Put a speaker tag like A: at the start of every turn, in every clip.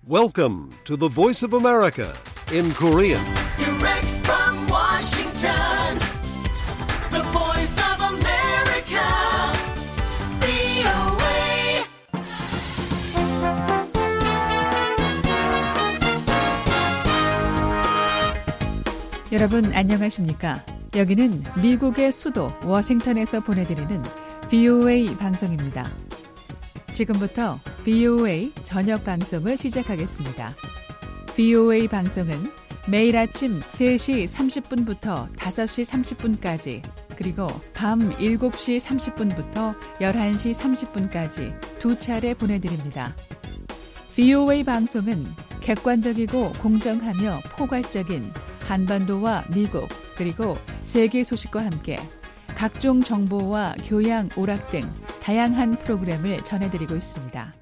A: Welcome to the Voice of America in Korean.
B: Direct from Washington, the Voice of America, VOA.
C: 여러분 안녕하십니까? 여기는 미국의 수도 워싱턴에서 보내드리는 VOA 방송입니다. 지금부터 VOA 저녁 방송을 시작하겠습니다. VOA 방송은 매일 아침 3시 30분부터 5시 30분까지 그리고 밤 7시 30분부터 11시 30분까지 두 차례 보내드립니다. VOA 방송은 객관적이고 공정하며 포괄적인 한반도와 미국 그리고 세계 소식과 함께 각종 정보와 교양, 오락 등 다양한 프로그램을 전해드리고 있습니다.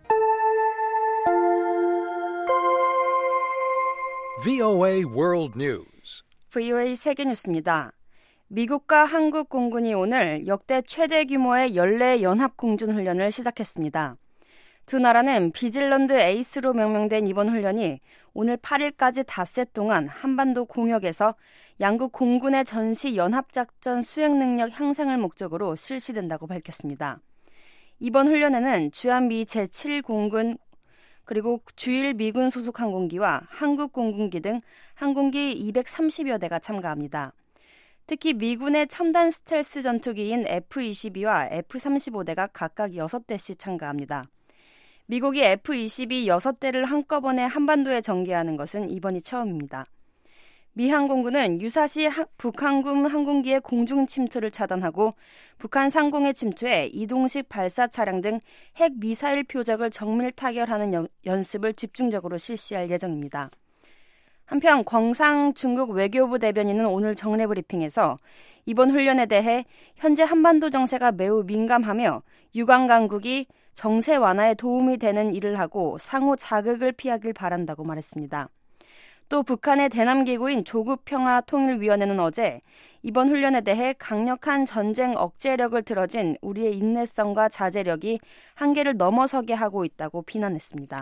A: VOA World News.
D: VOA 세계뉴스입니다. 미국과 한국 공군이 오늘 역대 최대 규모의 연례 연합공준 훈련을 시작했습니다. 두 나라는 비질런드 에이스로 명명된 이번 훈련이 오늘 8일까지 닷새 동안 한반도 공역에서 양국 공군의 전시 연합작전 수행 능력 향상을 목적으로 실시된다고 밝혔습니다. 이번 훈련에는 주한미 제7공군 그리고 주일 미군 소속 항공기와 한국 공군기 등 항공기 230여 대가 참가합니다. 특히 미군의 첨단 스텔스 전투기인 F-22와 F-35대가 각각 6대씩 참가합니다. 미국이 F-22 6대를 한꺼번에 한반도에 전개하는 것은 이번이 처음입니다. 미 항공군은 유사시 북한군 항공기의 공중 침투를 차단하고 북한 상공에 침투해 이동식 발사 차량 등 핵 미사일 표적을 정밀 타결하는 연습을 집중적으로 실시할 예정입니다. 한편 광상 중국 외교부 대변인은 오늘 정례 브리핑에서 이번 훈련에 대해 현재 한반도 정세가 매우 민감하며 유관 강국이 정세 완화에 도움이 되는 일을 하고 상호 자극을 피하길 바란다고 말했습니다. 또 북한의 대남기구인 조국평화통일위원회는 어제 이번 훈련에 대해 강력한 전쟁 억제력을 들어진 우리의 인내성과 자제력이 한계를 넘어서게 하고 있다고 비난했습니다.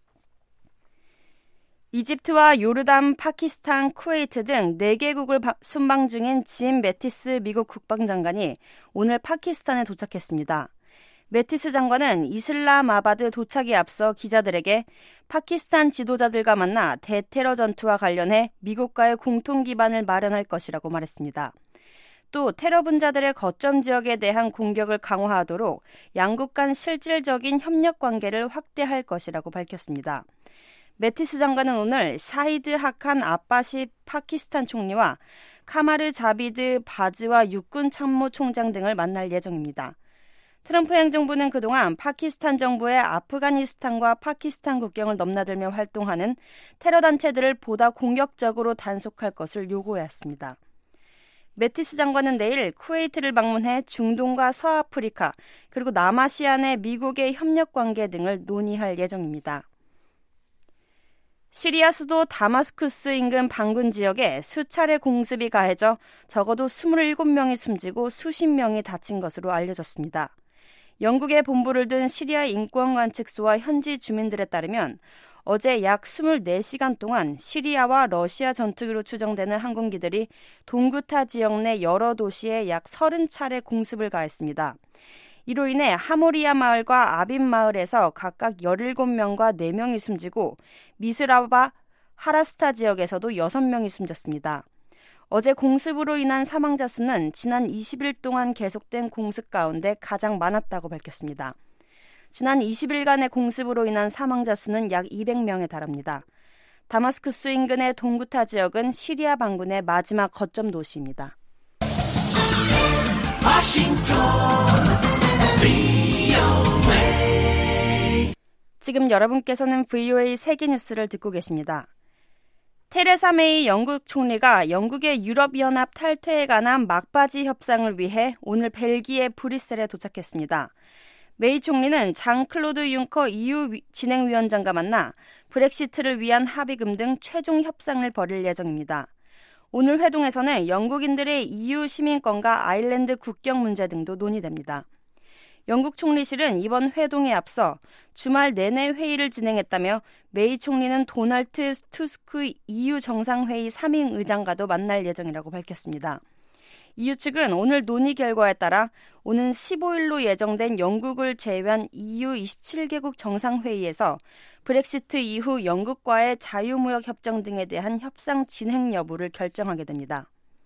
D: 이집트와 요르단, 파키스탄, 쿠웨이트 등 4개국을 순방 중인 짐 매티스 미국 국방장관이 오늘 파키스탄에 도착했습니다. 매티스 장관은 이슬라마바드 도착에 앞서 기자들에게 파키스탄 지도자들과 만나 대테러 전투와 관련해 미국과의 공통 기반을 마련할 것이라고 말했습니다. 또 테러 분자들의 거점 지역에 대한 공격을 강화하도록 양국 간 실질적인 협력 관계를 확대할 것이라고 밝혔습니다. 매티스 장관은 오늘 샤히드 하칸 아바시 파키스탄 총리와 카마르 자비드 바즈와 육군 참모총장 등을 만날 예정입니다. 트럼프 행정부는 그동안 파키스탄 정부의 아프가니스탄과 파키스탄 국경을 넘나들며 활동하는 테러 단체들을 보다 공격적으로 단속할 것을 요구해왔습니다. 매티스 장관은 내일 쿠웨이트를 방문해 중동과 서아프리카 그리고 남아시아 내 미국의 협력 관계 등을 논의할 예정입니다. 시리아 수도 다마스쿠스 인근 반군 지역에 수차례 공습이 가해져 적어도 27명이 숨지고 수십 명이 다친 것으로 알려졌습니다. 영국의 본부를 둔 시리아 인권관측소와 현지 주민들에 따르면 어제 약 24시간 동안 시리아와 러시아 전투기로 추정되는 항공기들이 동구타 지역 내 여러 도시에 약 30차례 공습을 가했습니다. 이로 인해 하모리아 마을과 아빈 마을에서 각각 17명과 4명이 숨지고 미스라바 하라스타 지역에서도 6명이 숨졌습니다. 어제 공습으로 인한 사망자 수는 지난 20일 동안 계속된 공습 가운데 가장 많았다고 밝혔습니다. 지난 20일간의 공습으로 인한 사망자 수는 약 200명에 달합니다. 다마스쿠스 인근의 동구타 지역은 시리아 반군의 마지막 거점 도시입니다. 지금 여러분께서는 VOA 세계뉴스를 듣고 계십니다. 테레사 메이 영국 총리가 영국의 유럽연합 탈퇴에 관한 막바지 협상을 위해 오늘 벨기에 브뤼셀에 도착했습니다. 메이 총리는 장 클로드 융커 EU 진행위원장과 만나 브렉시트를 위한 합의금 등 최종 협상을 벌일 예정입니다. 오늘 회동에서는 영국인들의 EU 시민권과 아일랜드 국경 문제 등도 논의됩니다. 영국 총리실은 이번 회동에 앞서 주말 내내 회의를 진행했다며 메이 총리는 도널드 투스크 EU 정상회의 3인 의장과도 만날 예정이라고 밝혔습니다. EU 측은 오늘 논의 결과에 따라 오는 15일로 예정된 영국을 제외한 EU 27개국 정상회의에서 브렉시트 이후 영국과의 자유무역 협정 등에 대한 협상 진행 여부를 결정하게 됩니다.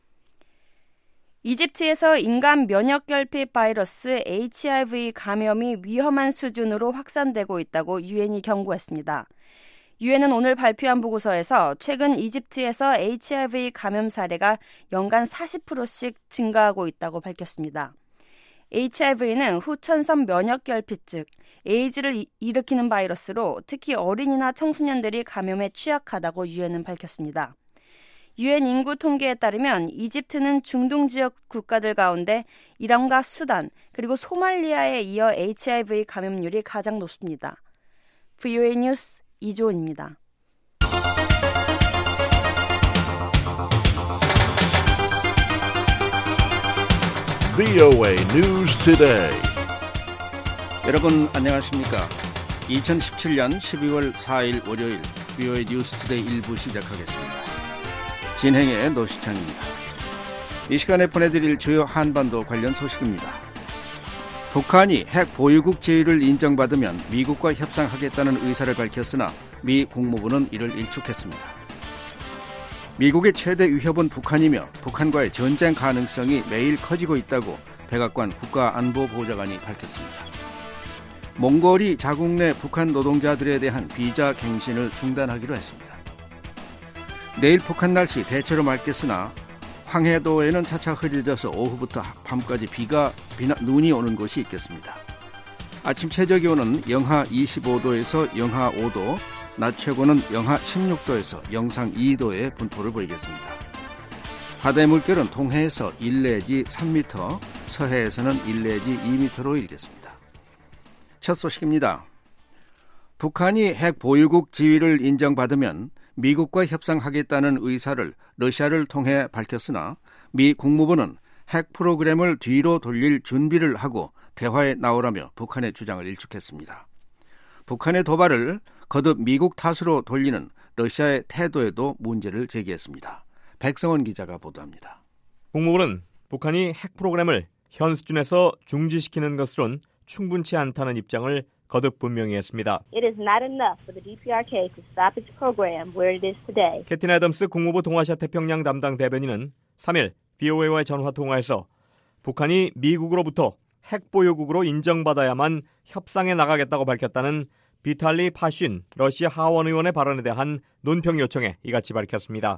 D: 이집트에서 인간 면역결핍 바이러스 HIV 감염이 위험한 수준으로 확산되고 있다고 유엔이 경고했습니다. 유엔은 오늘 발표한 보고서에서 최근 이집트에서 HIV 감염 사례가 연간 40%씩 증가하고 있다고 밝혔습니다. HIV는 후천성 면역결핍, 에이즈를 일으키는 바이러스로 특히 어린이나 청소년들이 감염에 취약하다고 유엔은 밝혔습니다. 유엔 인구 통계에 따르면 이집트는 중동 지역 국가들 가운데 이란과 수단 그리고 소말리아에 이어 HIV 감염률이 가장 높습니다. VOA 뉴스 이조은입니다.
A: VOA News Today.
E: 여러분 안녕하십니까? 2017년 12월 4일 월요일 VOA 뉴스 투데이 1부 시작하겠습니다. 진행의 노시창입니다. 이 시간에 보내드릴 주요 한반도 관련 소식입니다. 북한이 핵 보유국 지위를 인정받으면 미국과 협상하겠다는 의사를 밝혔으나 미 국무부는 이를 일축했습니다. 미국의 최대 위협은 북한이며 북한과의 전쟁 가능성이 매일 커지고 있다고 백악관 국가안보보좌관이 밝혔습니다. 몽골이 자국 내 북한 노동자들에 대한 비자 갱신을 중단하기로 했습니다. 내일 북한 날씨 대체로 맑겠으나 황해도에는 차차 흐려져서 오후부터 밤까지 눈이 오는 곳이 있겠습니다. 아침 최저기온은 영하 25도에서 영하 5도, 낮 최고는 영하 16도에서 영상 2도의 분포를 보이겠습니다. 바다의 물결은 동해에서 1 내지 3m, 서해에서는 1 내지 2m로 일겠습니다. 첫 소식입니다. 북한이 핵 보유국 지위를 인정받으면 미국과 협상하겠다는 의사를 러시아를 통해 밝혔으나 미 국무부는 핵 프로그램을 뒤로 돌릴 준비를 하고 대화에 나오라며 북한의 주장을 일축했습니다. 북한의 도발을 거듭 미국 탓으로 돌리는 러시아의 태도에도 문제를 제기했습니다. 백성원 기자가 보도합니다.
F: 국무부는 북한이 핵 프로그램을 현 수준에서 중지시키는 것으론 충분치 않다는 입장을 거듭 분명히 했습니다.
G: It is not enough for the DPRK to stop its program where it is today.
F: 캐틴 애덤스 국무부 동아시아 태평양 담당 대변인은 3일 VOA와의 전화 통화에서 북한이 미국으로부터 핵 보유국으로 인정받아야만 협상에 나가겠다고 밝혔다는 비탈리 파신 러시아 하원 의원의 발언에 대한 논평 요청에 이같이 밝혔습니다.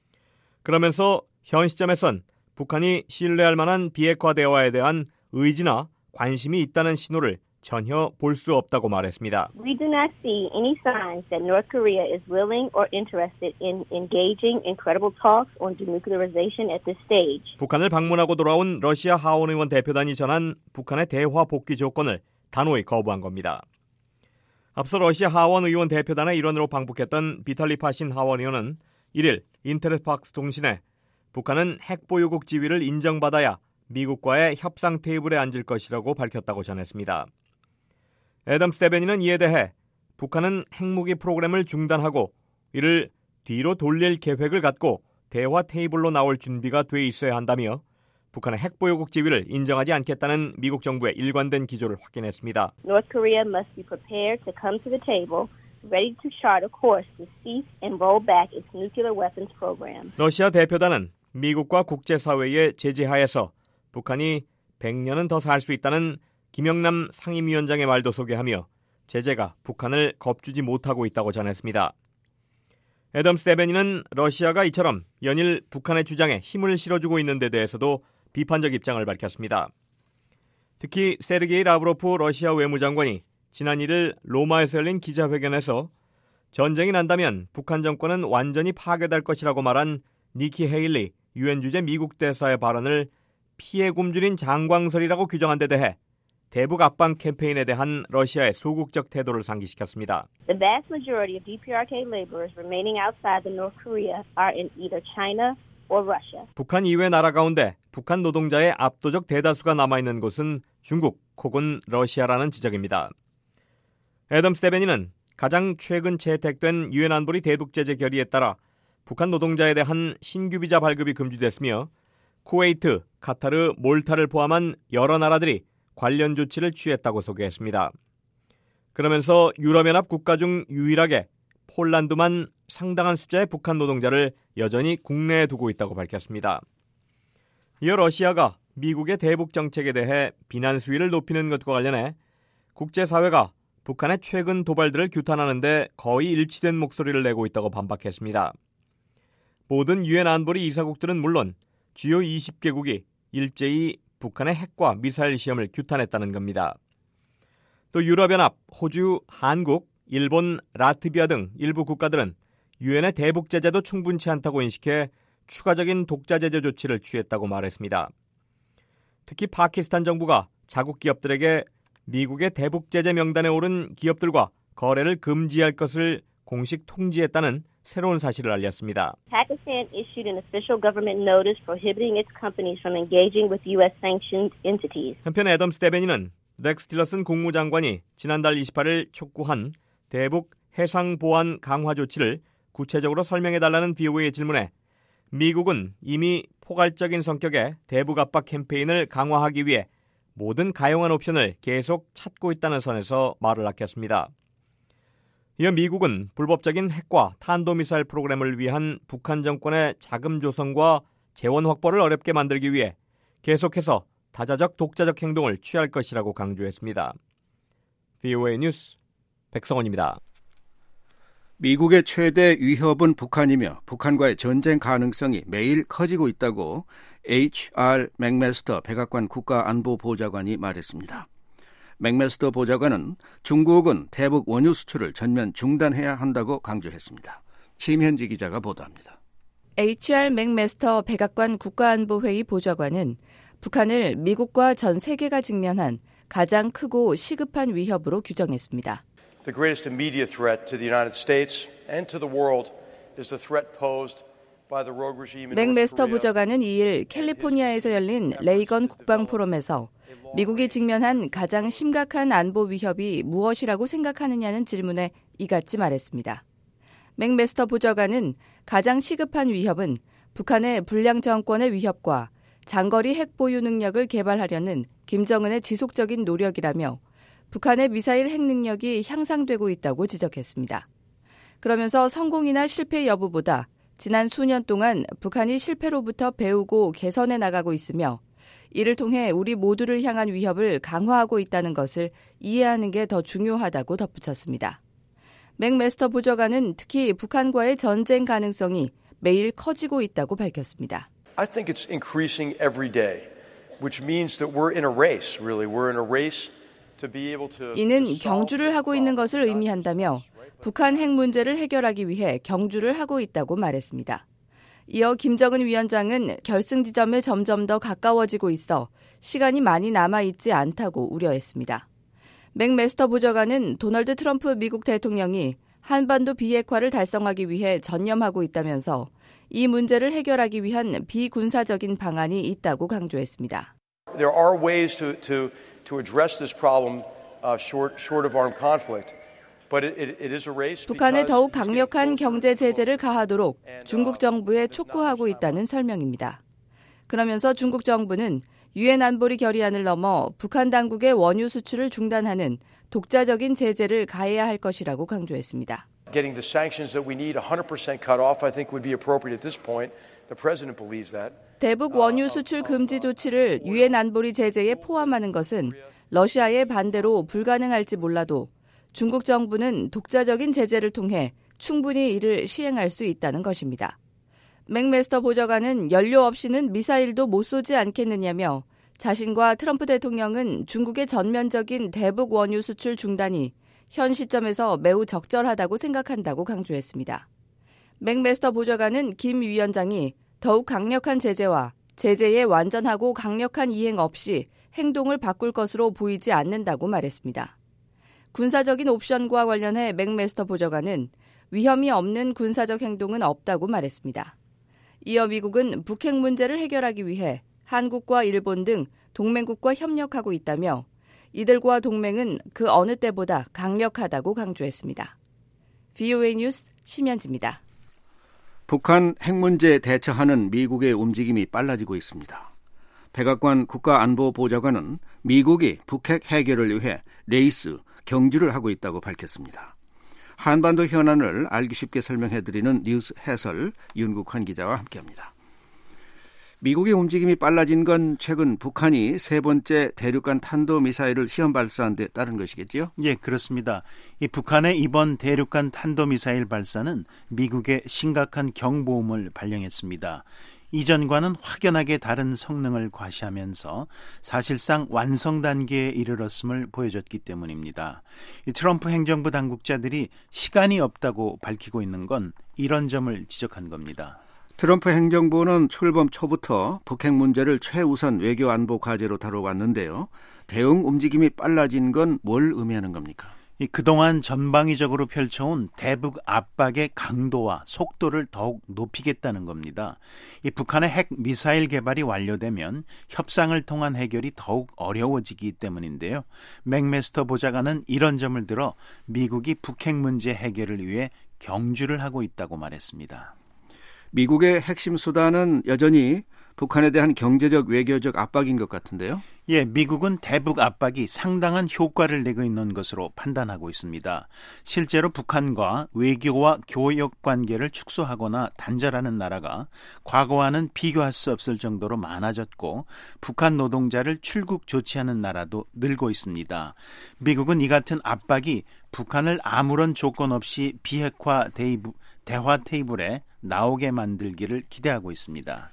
F: 그러면서 현 시점에선 북한이 신뢰할 만한 비핵화 대화에 대한 의지나 관심이 있다는 신호를 전혀 볼 수 없다고 말했습니다.
G: We do not see any signs that North Korea is willing or interested in engaging in credible talks on denuclearization at this stage.
F: 북한을 방문하고 돌아온 러시아 하원 의원 대표단이 전한 북한의 대화 복귀 조건을 단호히 거부한 겁니다. 앞서 러시아 하원 의원 대표단의 일원으로 방북했던 비탈리 파신 하원 의원은 1일 인터넷팍스 통신에 북한은 핵 보유국 지위를 인정받아야 미국과의 협상 테이블에 앉을 것이라고 밝혔다고 전했습니다. 애덤스 대변인은 이에 대해 북한은 핵무기 프로그램을 중단하고 이를 뒤로 돌릴 계획을 갖고 대화 테이블로 나올 준비가 돼 있어야 한다며 북한의 핵 보유국 지위를 인정하지 않겠다는 미국 정부의 일관된 기조를 확인했습니다.
G: North Korea must be prepared to come to the table, ready to chart a course to cease and roll back its nuclear weapons program.
F: 러시아 대표단은 미국과 국제사회의 제재하에서 북한이 100년은 더 살 수 있다는 김영남 상임위원장의 말도 소개하며 제재가 북한을 겁주지 못하고 있다고 전했습니다. 애덤스 대변인은 러시아가 이처럼 연일 북한의 주장에 힘을 실어주고 있는 데 대해서도 비판적 입장을 밝혔습니다. 특히 세르게이 라브로프 러시아 외무장관이 지난 1일 로마에서 열린 기자회견에서 전쟁이 난다면 북한 정권은 완전히 파괴될 것이라고 말한 니키 헤일리 유엔 주재 미국 대사의 발언을 피해 굶주린 장광설이라고 규정한 데 대해 대북 압박 캠페인에 대한 러시아의 소극적 태도를 상기시켰습니다.
G: The vast majority of DPRK laborers remaining outside the North Korea are in either China or Russia.
F: 북한 이외 나라 가운데 북한 노동자의 압도적 대다수가 남아있는 곳은 중국, 혹은 러시아라는 지적입니다. 애덤 스테베니는 가장 최근 채택된 유엔 안보리 대북 제재 결의에 따라 북한 노동자에 대한 신규 비자 발급이 금지됐으며 쿠웨이트, 카타르, 몰타를 포함한 여러 나라들이 관련 조치를 취했다고 소개했습니다. 그러면서 유럽연합 국가 중 유일하게 폴란드만 상당한 숫자의 북한 노동자를 여전히 국내에 두고 있다고 밝혔습니다. 이어 러시아가 미국의 대북 정책에 대해 비난 수위를 높이는 것과 관련해 국제사회가 북한의 최근 도발들을 규탄하는 데 거의 일치된 목소리를 내고 있다고 반박했습니다. 모든 유엔 안보리 이사국들은 물론 주요 20개국이 일제히 북한의 핵과 미사일 시험을 규탄했다는 겁니다. 또 유럽연합, 호주, 한국, 일본, 라트비아 등 일부 국가들은 유엔의 대북 제재도 충분치 않다고 인식해 추가적인 독자 제재 조치를 취했다고 말했습니다. 특히 파키스탄 정부가 자국 기업들에게 미국의 대북 제재 명단에 오른 기업들과 거래를 금지할 것을 공식 통지했다는 새로운 사실을 알렸습니다.
G: Pakistan issued an official government notice prohibiting its companies from engaging with U.S. sanctioned entities.
F: 한편 애덤 스테베니는 렉스 틸러슨 국무장관이 지난달 28일 촉구한 대북 해상 보안 강화 조치를 구체적으로 설명해달라는 BOA의 질문에 미국은 이미 포괄적인 성격의 대북 압박 캠페인을 강화하기 위해 모든 가용한 옵션을 계속 찾고 있다는 선에서 말을 아꼈습니다. 이어 미국은 불법적인 핵과 탄도미사일 프로그램을 위한 북한 정권의 자금 조성과 재원 확보를 어렵게 만들기 위해 계속해서 다자적 독자적 행동을 취할 것이라고 강조했습니다. VOA 뉴스 백성원입니다.
E: 미국의 최대 위협은 북한이며 북한과의 전쟁 가능성이 매일 커지고 있다고 H.R. 맥메스터 백악관 국가안보보좌관이 말했습니다. 맥메스터 보좌관은 중국은 대북 원유 수출을 전면 중단해야 한다고 강조했습니다. 심현지 기자가 보도합니다.
H: H.R. 맥메스터 백악관 국가안보회의 보좌관은 북한을 미국과 전 세계가 직면한 가장 크고 시급한 위협으로 규정했습니다.
I: The greatest immediate threat to the United States and to the world is the threat posed by the rogue regime in North
H: 맥메스터
I: Korea.
H: 보좌관은 2일 캘리포니아에서 열린 레이건 국방 포럼에서 미국이 직면한 가장 심각한 안보 위협이 무엇이라고 생각하느냐는 질문에 이같이 말했습니다. 맥메스터 보좌관은 가장 시급한 위협은 북한의 불량 정권의 위협과 장거리 핵 보유 능력을 개발하려는 김정은의 지속적인 노력이라며 북한의 미사일 핵 능력이 향상되고 있다고 지적했습니다. 그러면서 성공이나 실패 여부보다 지난 수년 동안 북한이 실패로부터 배우고 개선해 나가고 있으며 이를 통해 우리 모두를 향한 위협을 강화하고 있다는 것을 이해하는 게 더 중요하다고 덧붙였습니다. 맥메스터 보좌관은 특히 북한과의 전쟁 가능성이 매일 커지고 있다고 밝혔습니다.
I: I think it's increasing every day, which means that we're in a race, really. We're in a race to be able to
H: 이는 경주를 하고 있는 것을 의미한다며 북한 핵 문제를 해결하기 위해 경주를 하고 있다고 말했습니다. 이어 김정은 위원장은 결승 지점에 점점 더 가까워지고 있어 시간이 많이 남아있지 않다고 우려했습니다. 맥메스터 보좌관은 도널드 트럼프 미국 대통령이 한반도 비핵화를 달성하기 위해 전념하고 있다면서 이 문제를 해결하기 위한 비군사적인 방안이 있다고 강조했습니다.
I: There are ways to address this problem short of armed conflict.
H: 북한에 더욱 강력한 경제 제재를 가하도록 중국 정부에 촉구하고 있다는 설명입니다. 그러면서 중국 정부는 유엔 안보리 결의안을 넘어 북한 당국의 원유 수출을 중단하는 독자적인 제재를 가해야 할 것이라고 강조했습니다.
I: Getting the sanctions that we need 100% cut off, I think would be appropriate at this point. The president believes that.
H: 대북 원유 수출 금지 조치를 유엔 안보리 제재에 포함하는 것은 러시아의 반대로 불가능할지 몰라도 중국 정부는 독자적인 제재를 통해 충분히 이를 시행할 수 있다는 것입니다. 맥메스터 보좌관은 연료 없이는 미사일도 못 쏘지 않겠느냐며 자신과 트럼프 대통령은 중국의 전면적인 대북 원유 수출 중단이 현 시점에서 매우 적절하다고 생각한다고 강조했습니다. 맥메스터 보좌관은 김 위원장이 더욱 강력한 제재와 제재의 완전하고 강력한 이행 없이 행동을 바꿀 것으로 보이지 않는다고 말했습니다. 군사적인 옵션과 관련해 맥메스터 보좌관은 위험이 없는 군사적 행동은 없다고 말했습니다. 이어 미국은 북핵 문제를 해결하기 위해 한국과 일본 등 동맹국과 협력하고 있다며 이들과 동맹은 그 어느 때보다 강력하다고 강조했습니다. VOA 뉴스 심현지입니다.
E: 북한 핵 문제에 대처하는 미국의 움직임이 빨라지고 있습니다. 백악관 국가안보보좌관은 미국이 북핵 해결을 위해 레이스, 경주를 하고 있다고 밝혔습니다. 한반도 현안을 알기 쉽게 설명해드리는 뉴스 해설 윤국환 기자와 함께합니다. 미국의 움직임이 빨라진 건 최근 북한이 세 번째 대륙간 탄도미사일을 시험 발사한 데 따른 것이겠지요?
J: 예, 그렇습니다. 이 북한의 이번 대륙간 탄도미사일 발사는 미국의 심각한 경보음을 발령했습니다. 이전과는 확연하게 다른 성능을 과시하면서 사실상 완성 단계에 이르렀음을 보여줬기 때문입니다. 이 트럼프 행정부 당국자들이 시간이 없다고 밝히고 있는 건 이런 점을 지적한 겁니다.
E: 트럼프 행정부는 출범 초부터 북핵 문제를 최우선 외교 안보 과제로 다뤄왔는데요. 대응 움직임이 빨라진 건 뭘 의미하는 겁니까?
J: 그동안 전방위적으로 펼쳐온 대북 압박의 강도와 속도를 더욱 높이겠다는 겁니다. 이 북한의 핵 미사일 개발이 완료되면 협상을 통한 해결이 더욱 어려워지기 때문인데요. 맥메스터 보좌관은 이런 점을 들어 미국이 북핵 문제 해결을 위해 경주를 하고 있다고 말했습니다.
E: 미국의 핵심 수단은 여전히 북한에 대한 경제적, 외교적 압박인 것 같은데요.
J: 예, 미국은 대북 압박이 상당한 효과를 내고 있는 것으로 판단하고 있습니다. 실제로 북한과 외교와 교역 관계를 축소하거나 단절하는 나라가 과거와는 비교할 수 없을 정도로 많아졌고 북한 노동자를 출국 조치하는 나라도 늘고 있습니다. 미국은 이 같은 압박이 북한을 아무런 조건 없이 비핵화 대화 테이블에 나오게 만들기를 기대하고 있습니다.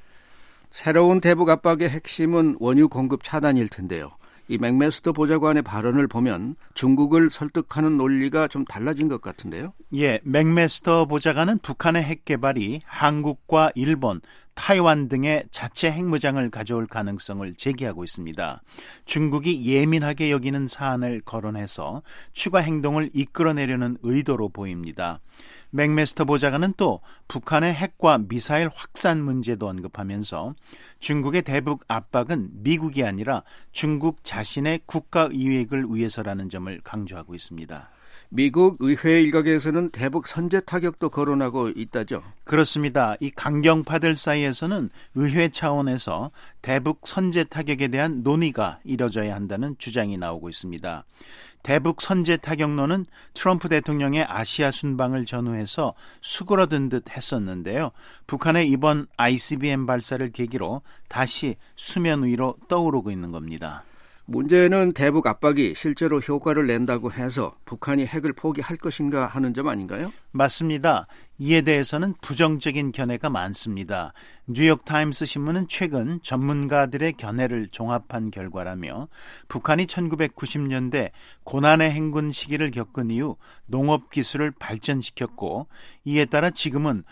E: 새로운 대북 압박의 핵심은 원유 공급 차단일 텐데요. 이 맥메스터 보좌관의 발언을 보면 중국을 설득하는 논리가 좀 달라진 것 같은데요.
J: 예, 맥메스터 보좌관은 북한의 핵 개발이 한국과 일본, 타이완 등의 자체 핵무장을 가져올 가능성을 제기하고 있습니다. 중국이 예민하게 여기는 사안을 거론해서 추가 행동을 이끌어내려는 의도로 보입니다. 맥메스터 보좌관은 또 북한의 핵과 미사일 확산 문제도 언급하면서 중국의 대북 압박은 미국이 아니라 중국 자신의 국가 이익을 위해서라는 점을 강조하고 있습니다.
E: 미국 의회 일각에서는 대북 선제 타격도 거론하고 있다죠?
J: 그렇습니다. 이 강경파들 사이에서는 의회 차원에서 대북 선제 타격에 대한 논의가 이뤄져야 한다는 주장이 나오고 있습니다. 대북 선제 타격론은 트럼프 대통령의 아시아 순방을 전후해서 수그러든 듯 했었는데요. 북한의 이번 ICBM 발사를 계기로 다시 수면 위로 떠오르고 있는 겁니다.
E: 문제는 대북 압박이 실제로 효과를 낸다고 해서 북한이 핵을 포기할 것인가 하는 점 아닌가요?
J: 맞습니다. 이에 대해서는 부정적인 견해가 많습니다. 뉴욕타임스 신문은 최근 전문가들의 견해를 종합한 결과라며 북한이 1990년대 고난의 행군 시기를 겪은 이후 농업 기술을 발전시켰고 이에 따라 지금은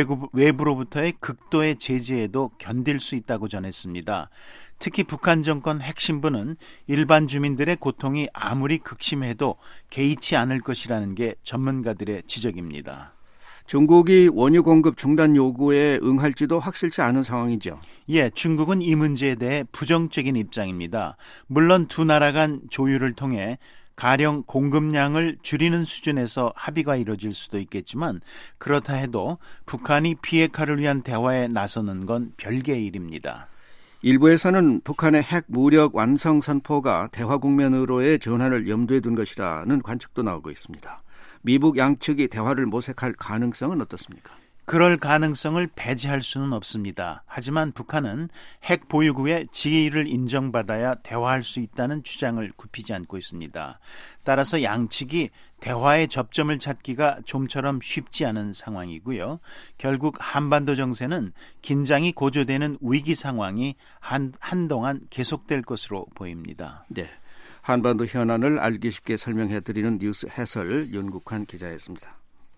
J: 외부로부터의 극도의 제재에도 견딜 수 있다고 전했습니다. 특히 북한 정권 핵심부는 일반 주민들의 고통이 아무리 극심해도 개의치 않을 것이라는 게 전문가들의 지적입니다.
E: 중국이 원유 공급 중단 요구에 응할지도 확실치 않은 상황이죠.
J: 예, 중국은 이 문제에 대해 부정적인 입장입니다. 물론 두 나라 간 조율을 통해 가령 공급량을 줄이는 수준에서 합의가 이뤄질 수도 있겠지만 그렇다 해도 북한이 비핵화를 위한 대화에 나서는 건 별개의 일입니다.
E: 일부에서는 북한의 핵 무력 완성 선포가 대화 국면으로의 전환을 염두에 둔 것이라는 관측도 나오고 있습니다. 미북 양측이 대화를 모색할 가능성은 어떻습니까?
J: 그럴 가능성을 배제할 수는 없습니다. 하지만 북한은 핵 보유국의 지위를 인정받아야 대화할 수 있다는 주장을 굽히지 않고 있습니다. 따라서 양측이 대화의 접점을 찾기가 좀처럼 쉽지 않은 상황이고요. 결국 한반도 정세는 긴장이 고조되는 위기 상황이 한동안 계속될 것으로 보입니다.
E: 네, 한반도 현안을 알기 쉽게 설명해드리는 뉴스 해설 윤국환 기자였습니다.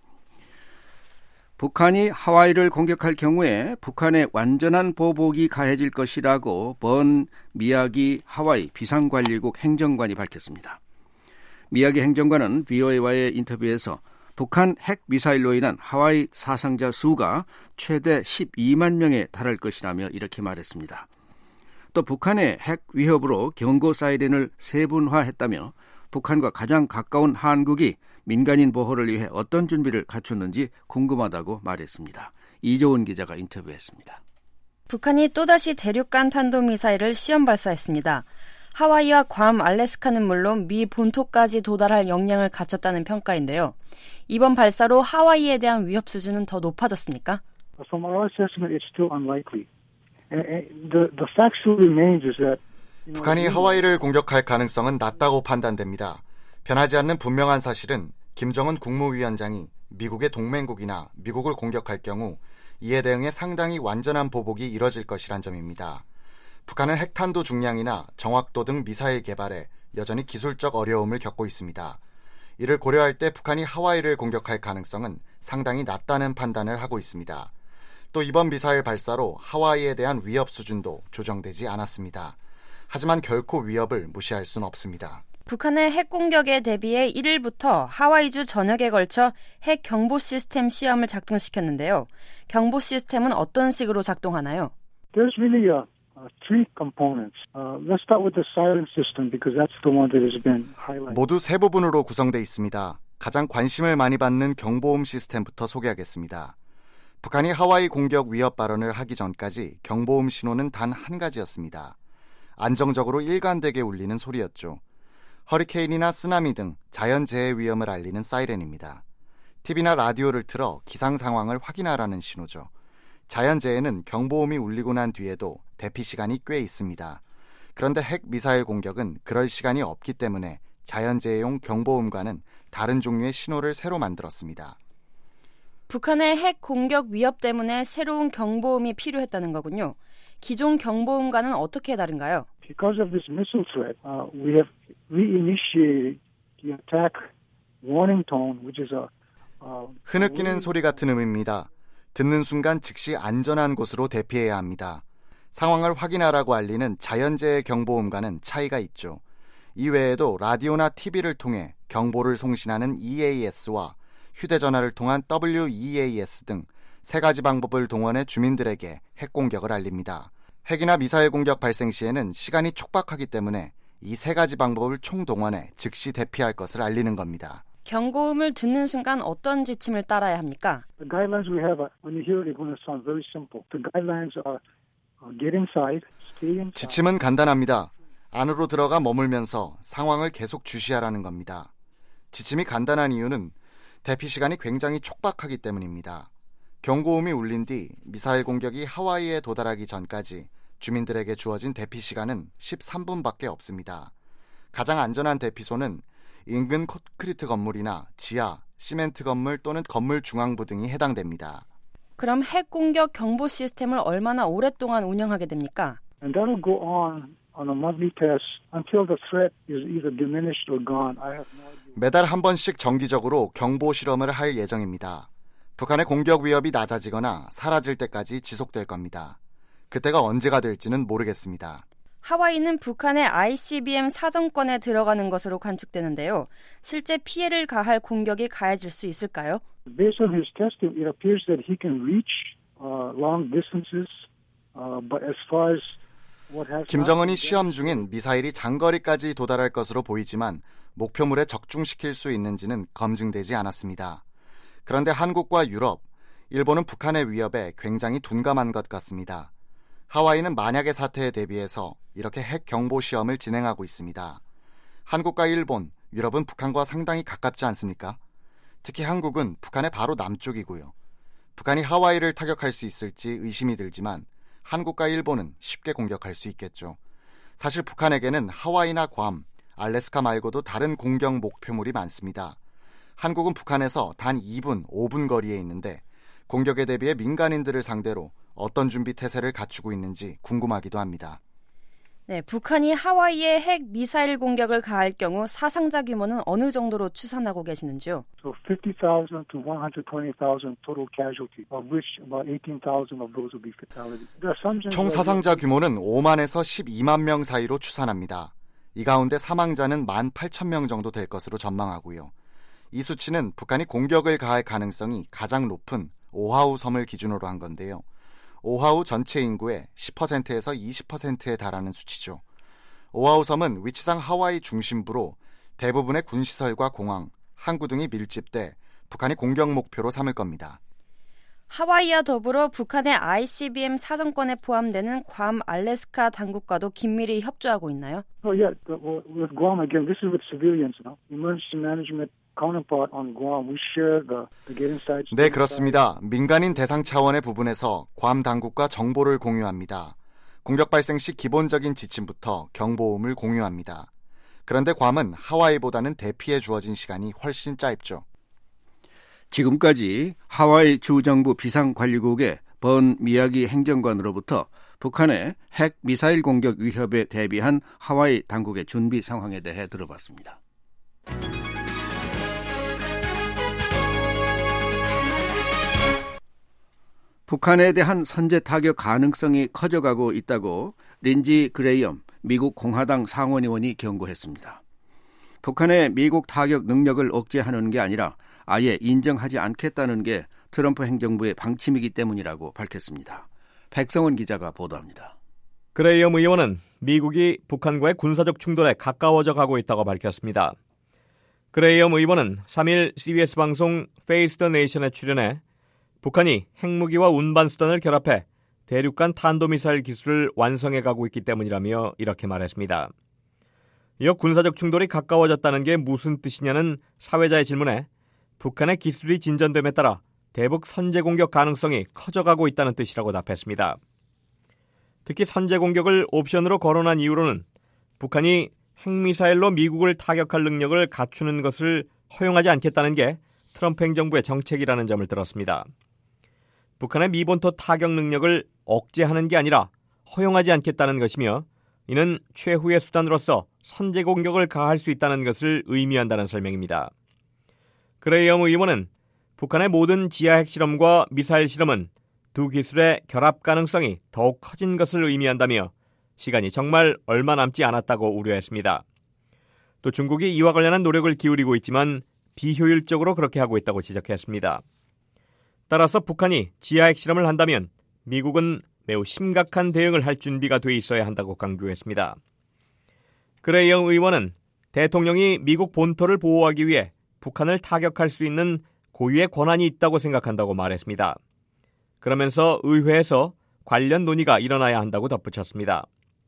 E: 북한이 하와이를 공격할 경우에 북한의 완전한 보복이 가해질 것이라고 번 미야기 하와이 비상관리국 행정관이 밝혔습니다. 미야기 행정관은 VOA와의 인터뷰에서 북한 핵 미사일로 인한 하와이 사상자 수가 최대 12만 명에 달할 것이라며 이렇게 말했습니다. 또 북한의 핵 위협으로 경고 사이렌을 세분화했다며 북한과 가장 가까운 한국이 민간인 보호를 위해 어떤 준비를 갖췄는지 궁금하다고 말했습니다. 이조은 기자가 인터뷰했습니다.
D: 북한이 또다시 대륙간 탄도미사일을 시험 발사했습니다. 하와이와 괌, 알래스카는 물론 미 본토까지 도달할 역량을 갖췄다는 평가인데요. 이번 발사로 하와이에 대한 위협 수준은 더 높아졌습니까?
K: From our assessment, it's still unlikely. The fact still remains is that
L: 북한이 하와이를 공격할 가능성은 낮다고 판단됩니다. 변하지 않는 분명한 사실은 김정은 국무위원장이 미국의 동맹국이나 미국을 공격할 경우 이에 대응해 상당히 완전한 보복이 이뤄질 것이란 점입니다. 북한은 핵탄두 중량이나 정확도 등 미사일 개발에 여전히 기술적 어려움을 겪고 있습니다. 이를 고려할 때 북한이 하와이를 공격할 가능성은 상당히 낮다는 판단을 하고 있습니다. 또 이번 미사일 발사로 하와이에 대한 위협 수준도 조정되지 않았습니다. 하지만 결코 위협을 무시할 수는 없습니다.
D: 북한의 핵 공격에 대비해 1일부터 하와이주 전역에 걸쳐 핵 경보 시스템 시험을 작동시켰는데요. 경보 시스템은 어떤 식으로 작동하나요?
K: There's really three components. Let's start with the siren system because that's the one that has been highlighted.
L: 모두 세 부분으로 구성되어 있습니다. 가장 관심을 많이 받는 경보음 시스템부터 소개하겠습니다. 북한이 하와이 공격 위협 발언을 하기 전까지 경보음 신호는 단 한 가지였습니다. 안정적으로 일관되게 울리는 소리였죠. 허리케인이나 쓰나미 등 자연재해 위험을 알리는 사이렌입니다. TV나 라디오를 틀어 기상 상황을 확인하라는 신호죠. 자연재해는 경보음이 울리고 난 뒤에도 대피 시간이 꽤 있습니다. 그런데 핵 미사일 공격은 그럴 시간이 없기 때문에 자연재해용 경보음과는 다른 종류의 신호를 새로 만들었습니다.
D: 북한의 핵 공격 위협 때문에 새로운 경보음이 필요했다는 거군요. 기존 경보음과는 어떻게 다른가요?
K: Because of this missile threat, we have reinitiated the attack warning tone, which is
L: 흐느끼는 소리 같은 의미입니다. 듣는 순간 즉시 안전한 곳으로 대피해야 합니다. 상황을 확인하라고 알리는 자연재해 경보음과는 차이가 있죠. 이외에도 라디오나 TV를 통해 경보를 송신하는 EAS와 휴대전화를 통한 WEAS 등 세 가지 방법을 동원해 주민들에게 핵 공격을 알립니다. 핵이나 미사일 공격 발생 시에는 시간이 촉박하기 때문에 이 세 가지 방법을 총동원해 즉시 대피할 것을 알리는 겁니다.
D: 경고음을 듣는 순간 어떤 지침을 따라야 합니까?
K: The guidelines we have, when you hear it, it's going to sound very simple. The guidelines are get inside, stay inside.
L: 지침은 간단합니다. 안으로 들어가 머물면서 상황을 계속 주시하라는 겁니다. 지침이 간단한 이유는 대피 시간이 굉장히 촉박하기 때문입니다. 경고음이 울린 뒤 미사일 공격이 하와이에 도달하기 전까지 주민들에게 주어진 대피 시간은 13분밖에 없습니다. 가장 안전한 대피소는 인근 콘크리트 건물이나 지하, 시멘트 건물 또는 건물 중앙부 등이 해당됩니다.
D: 그럼 핵 공격 경보 시스템을 얼마나 오랫동안 운영하게 됩니까?
K: And that'll go on a monthly test until the threat is either diminished or gone. I have no idea.
L: 매달 한 번씩 정기적으로 경보 실험을 할 예정입니다. 북한의 공격 위협이 낮아지거나 사라질 때까지 지속될 겁니다. 그때가 언제가 될지는 모르겠습니다.
D: 하와이는 북한의 ICBM 사정권에 들어가는 것으로 관측되는데요. 실제 피해를 가할 공격이 가해질 수 있을까요?
K: Based on his testing, it appears that he can reach long distances, but as far as what has
L: 김정은이 시험 중인 미사일이 장거리까지 도달할 것으로 보이지만 목표물에 적중시킬 수 있는지는 검증되지 않았습니다. 그런데 한국과 유럽, 일본은 북한의 위협에 굉장히 둔감한 것 같습니다. 하와이는 만약의 사태에 대비해서 이렇게 핵 경보 시험을 진행하고 있습니다. 한국과 일본, 유럽은 북한과 상당히 가깝지 않습니까? 특히 한국은 북한의 바로 남쪽이고요. 북한이 하와이를 타격할 수 있을지 의심이 들지만 한국과 일본은 쉽게 공격할 수 있겠죠. 사실 북한에게는 하와이나 괌, 알래스카 말고도 다른 공격 목표물이 많습니다. 한국은 북한에서 단 2분, 5분 거리에 있는데 공격에 대비해 민간인들을 상대로 어떤 준비 태세를 갖추고 있는지 궁금하기도 합니다.
D: 네, 북한이 하와이에 핵 미사일 공격을 가할 경우 사상자 규모는 어느 정도로 추산하고 계시는지요?
K: So 50,000 to 120,000 total casualties, of which about 18,000 of those will be fatalities.
L: 총 사상자 규모는 5만에서 12만 명 사이로 추산합니다. 이 가운데 사망자는 18,000명 정도 될 것으로 전망하고요. 이 수치는 북한이 공격을 가할 가능성이 가장 높은 오하우 섬을 기준으로 한 건데요. 오하우 전체 인구의 10%에서 20%에 달하는 수치죠. 오하우 섬은 위치상 하와이 중심부로 대부분의 군시설과 공항, 항구 등이 밀집돼 북한이 공격 목표로 삼을 겁니다.
D: 하와이와 더불어 북한의 ICBM 사정권에 포함되는 괌 알래스카 당국과도 긴밀히 협조하고 있나요?
K: Yeah. With Guam, again, this is with civilians, emergency management counterpart on Guam. We share the getting sites.
L: 네, 그렇습니다. 민간인 대상 차원의 부분에서 괌 당국과 정보를 공유합니다. 공격 발생 시 기본적인 지침부터 경보음을 공유합니다. 그런데 괌은 하와이보다는 대피에 주어진 시간이 훨씬 짧죠.
E: 지금까지 하와이 주정부 비상관리국의 번 미야기 행정관으로부터 북한의 핵 미사일 공격 위협에 대비한 하와이 당국의 준비 상황에 대해 들어봤습니다. 북한에 대한 선제 타격 가능성이 커져가고 있다고 린지 그레이엄 미국 공화당 상원의원이 경고했습니다. 북한의 미국 타격 능력을 억제하는 게 아니라 아예 인정하지 않겠다는 게 트럼프 행정부의 방침이기 때문이라고 밝혔습니다. 백성원 기자가 보도합니다.
F: 그레이엄 의원은 미국이 북한과의 군사적 충돌에 가까워져 가고 있다고 밝혔습니다. 그레이엄 의원은 3일 CBS 방송 Face the Nation에 출연해 북한이 핵무기와 운반수단을 결합해 대륙간 탄도미사일 기술을 완성해 가고 있기 때문이라며 이렇게 말했습니다. 이어 군사적 충돌이 가까워졌다는 게 무슨 뜻이냐는 사회자의 질문에 북한의 기술이 진전됨에 따라 대북 선제 공격 가능성이 커져가고 있다는 뜻이라고 답했습니다. 특히 선제 공격을 옵션으로 거론한 이유로는 북한이 핵미사일로 미국을 타격할 능력을 갖추는 것을 허용하지 않겠다는 게 트럼프 행정부의 정책이라는 점을 들었습니다. 북한의 미본토 타격 능력을 억제하는 게 아니라 허용하지 않겠다는 것이며 이는 최후의 수단으로서 선제 공격을 가할 수 있다는 것을 의미한다는 설명입니다. 그레이엄 의원은 북한의 모든 지하 핵실험과 미사일 실험은 두 기술의 결합 가능성이 더욱 커진 것을 의미한다며 시간이 정말 얼마 남지 않았다고 우려했습니다. 또 중국이 이와 관련한 노력을 기울이고 있지만 비효율적으로 그렇게 하고 있다고 지적했습니다. 따라서 북한이 지하 핵실험을 한다면 미국은 매우 심각한 대응을 할 준비가 돼 있어야 한다고 강조했습니다. 그레이엄 의원은 대통령이 미국 본토를 보호하기 위해 북한을 타격할 수 있는 고유의 권한이 있다고 생각한다고 말했습니다. 그러면서 의회에서 관련 논의가 일어나야 한다고 덧붙였습니다.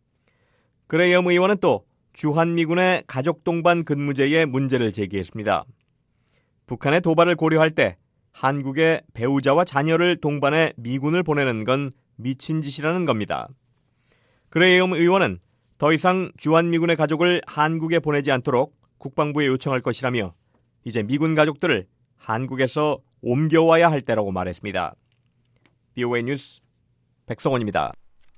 F: 그레이엄 의원은 또 주한미군의 가족 동반 근무제의 문제를 제기했습니다. 북한의 도발을 고려할 때 한국의 배우자와 자녀를 동반해 미군을 보내는 건 미친 짓이라는 겁니다. 그레이엄 의원은 더 이상 주한미군의 가족을 한국에 보내지 않도록 국방부에 요청할 것이라며 이제 미군 가족들을 한국에서 옮겨와야 할 때라고 말했습니다. BOA 뉴스 백성원입니다.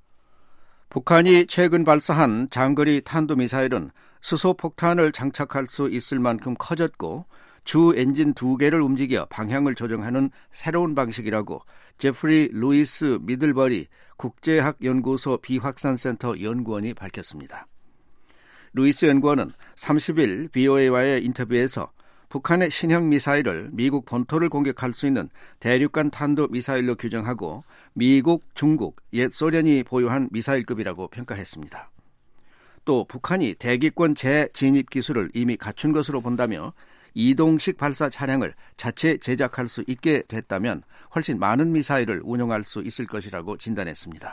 E: 북한이 최근 발사한 장거리 탄도미사일은 수소폭탄을 장착할 수 있을 만큼 커졌고 주 엔진 2개를 움직여 방향을 조정하는 새로운 방식이라고 제프리 루이스 미들버리 국제학연구소 비확산센터 연구원이 밝혔습니다. 루이스 연구원은 30일 BOA와의 인터뷰에서 북한의 신형 미사일을 미국 본토를 공격할 수 있는 대륙간 탄도미사일로 규정하고 미국, 중국, 옛 소련이 보유한 미사일급이라고 평가했습니다. 또 북한이 대기권 재진입 기술을 이미 갖춘 것으로 본다며 이동식 발사 차량을 자체 제작할 수 있게 됐다면 훨씬 많은 미사일을 운용할 수 있을 것이라고 진단했습니다.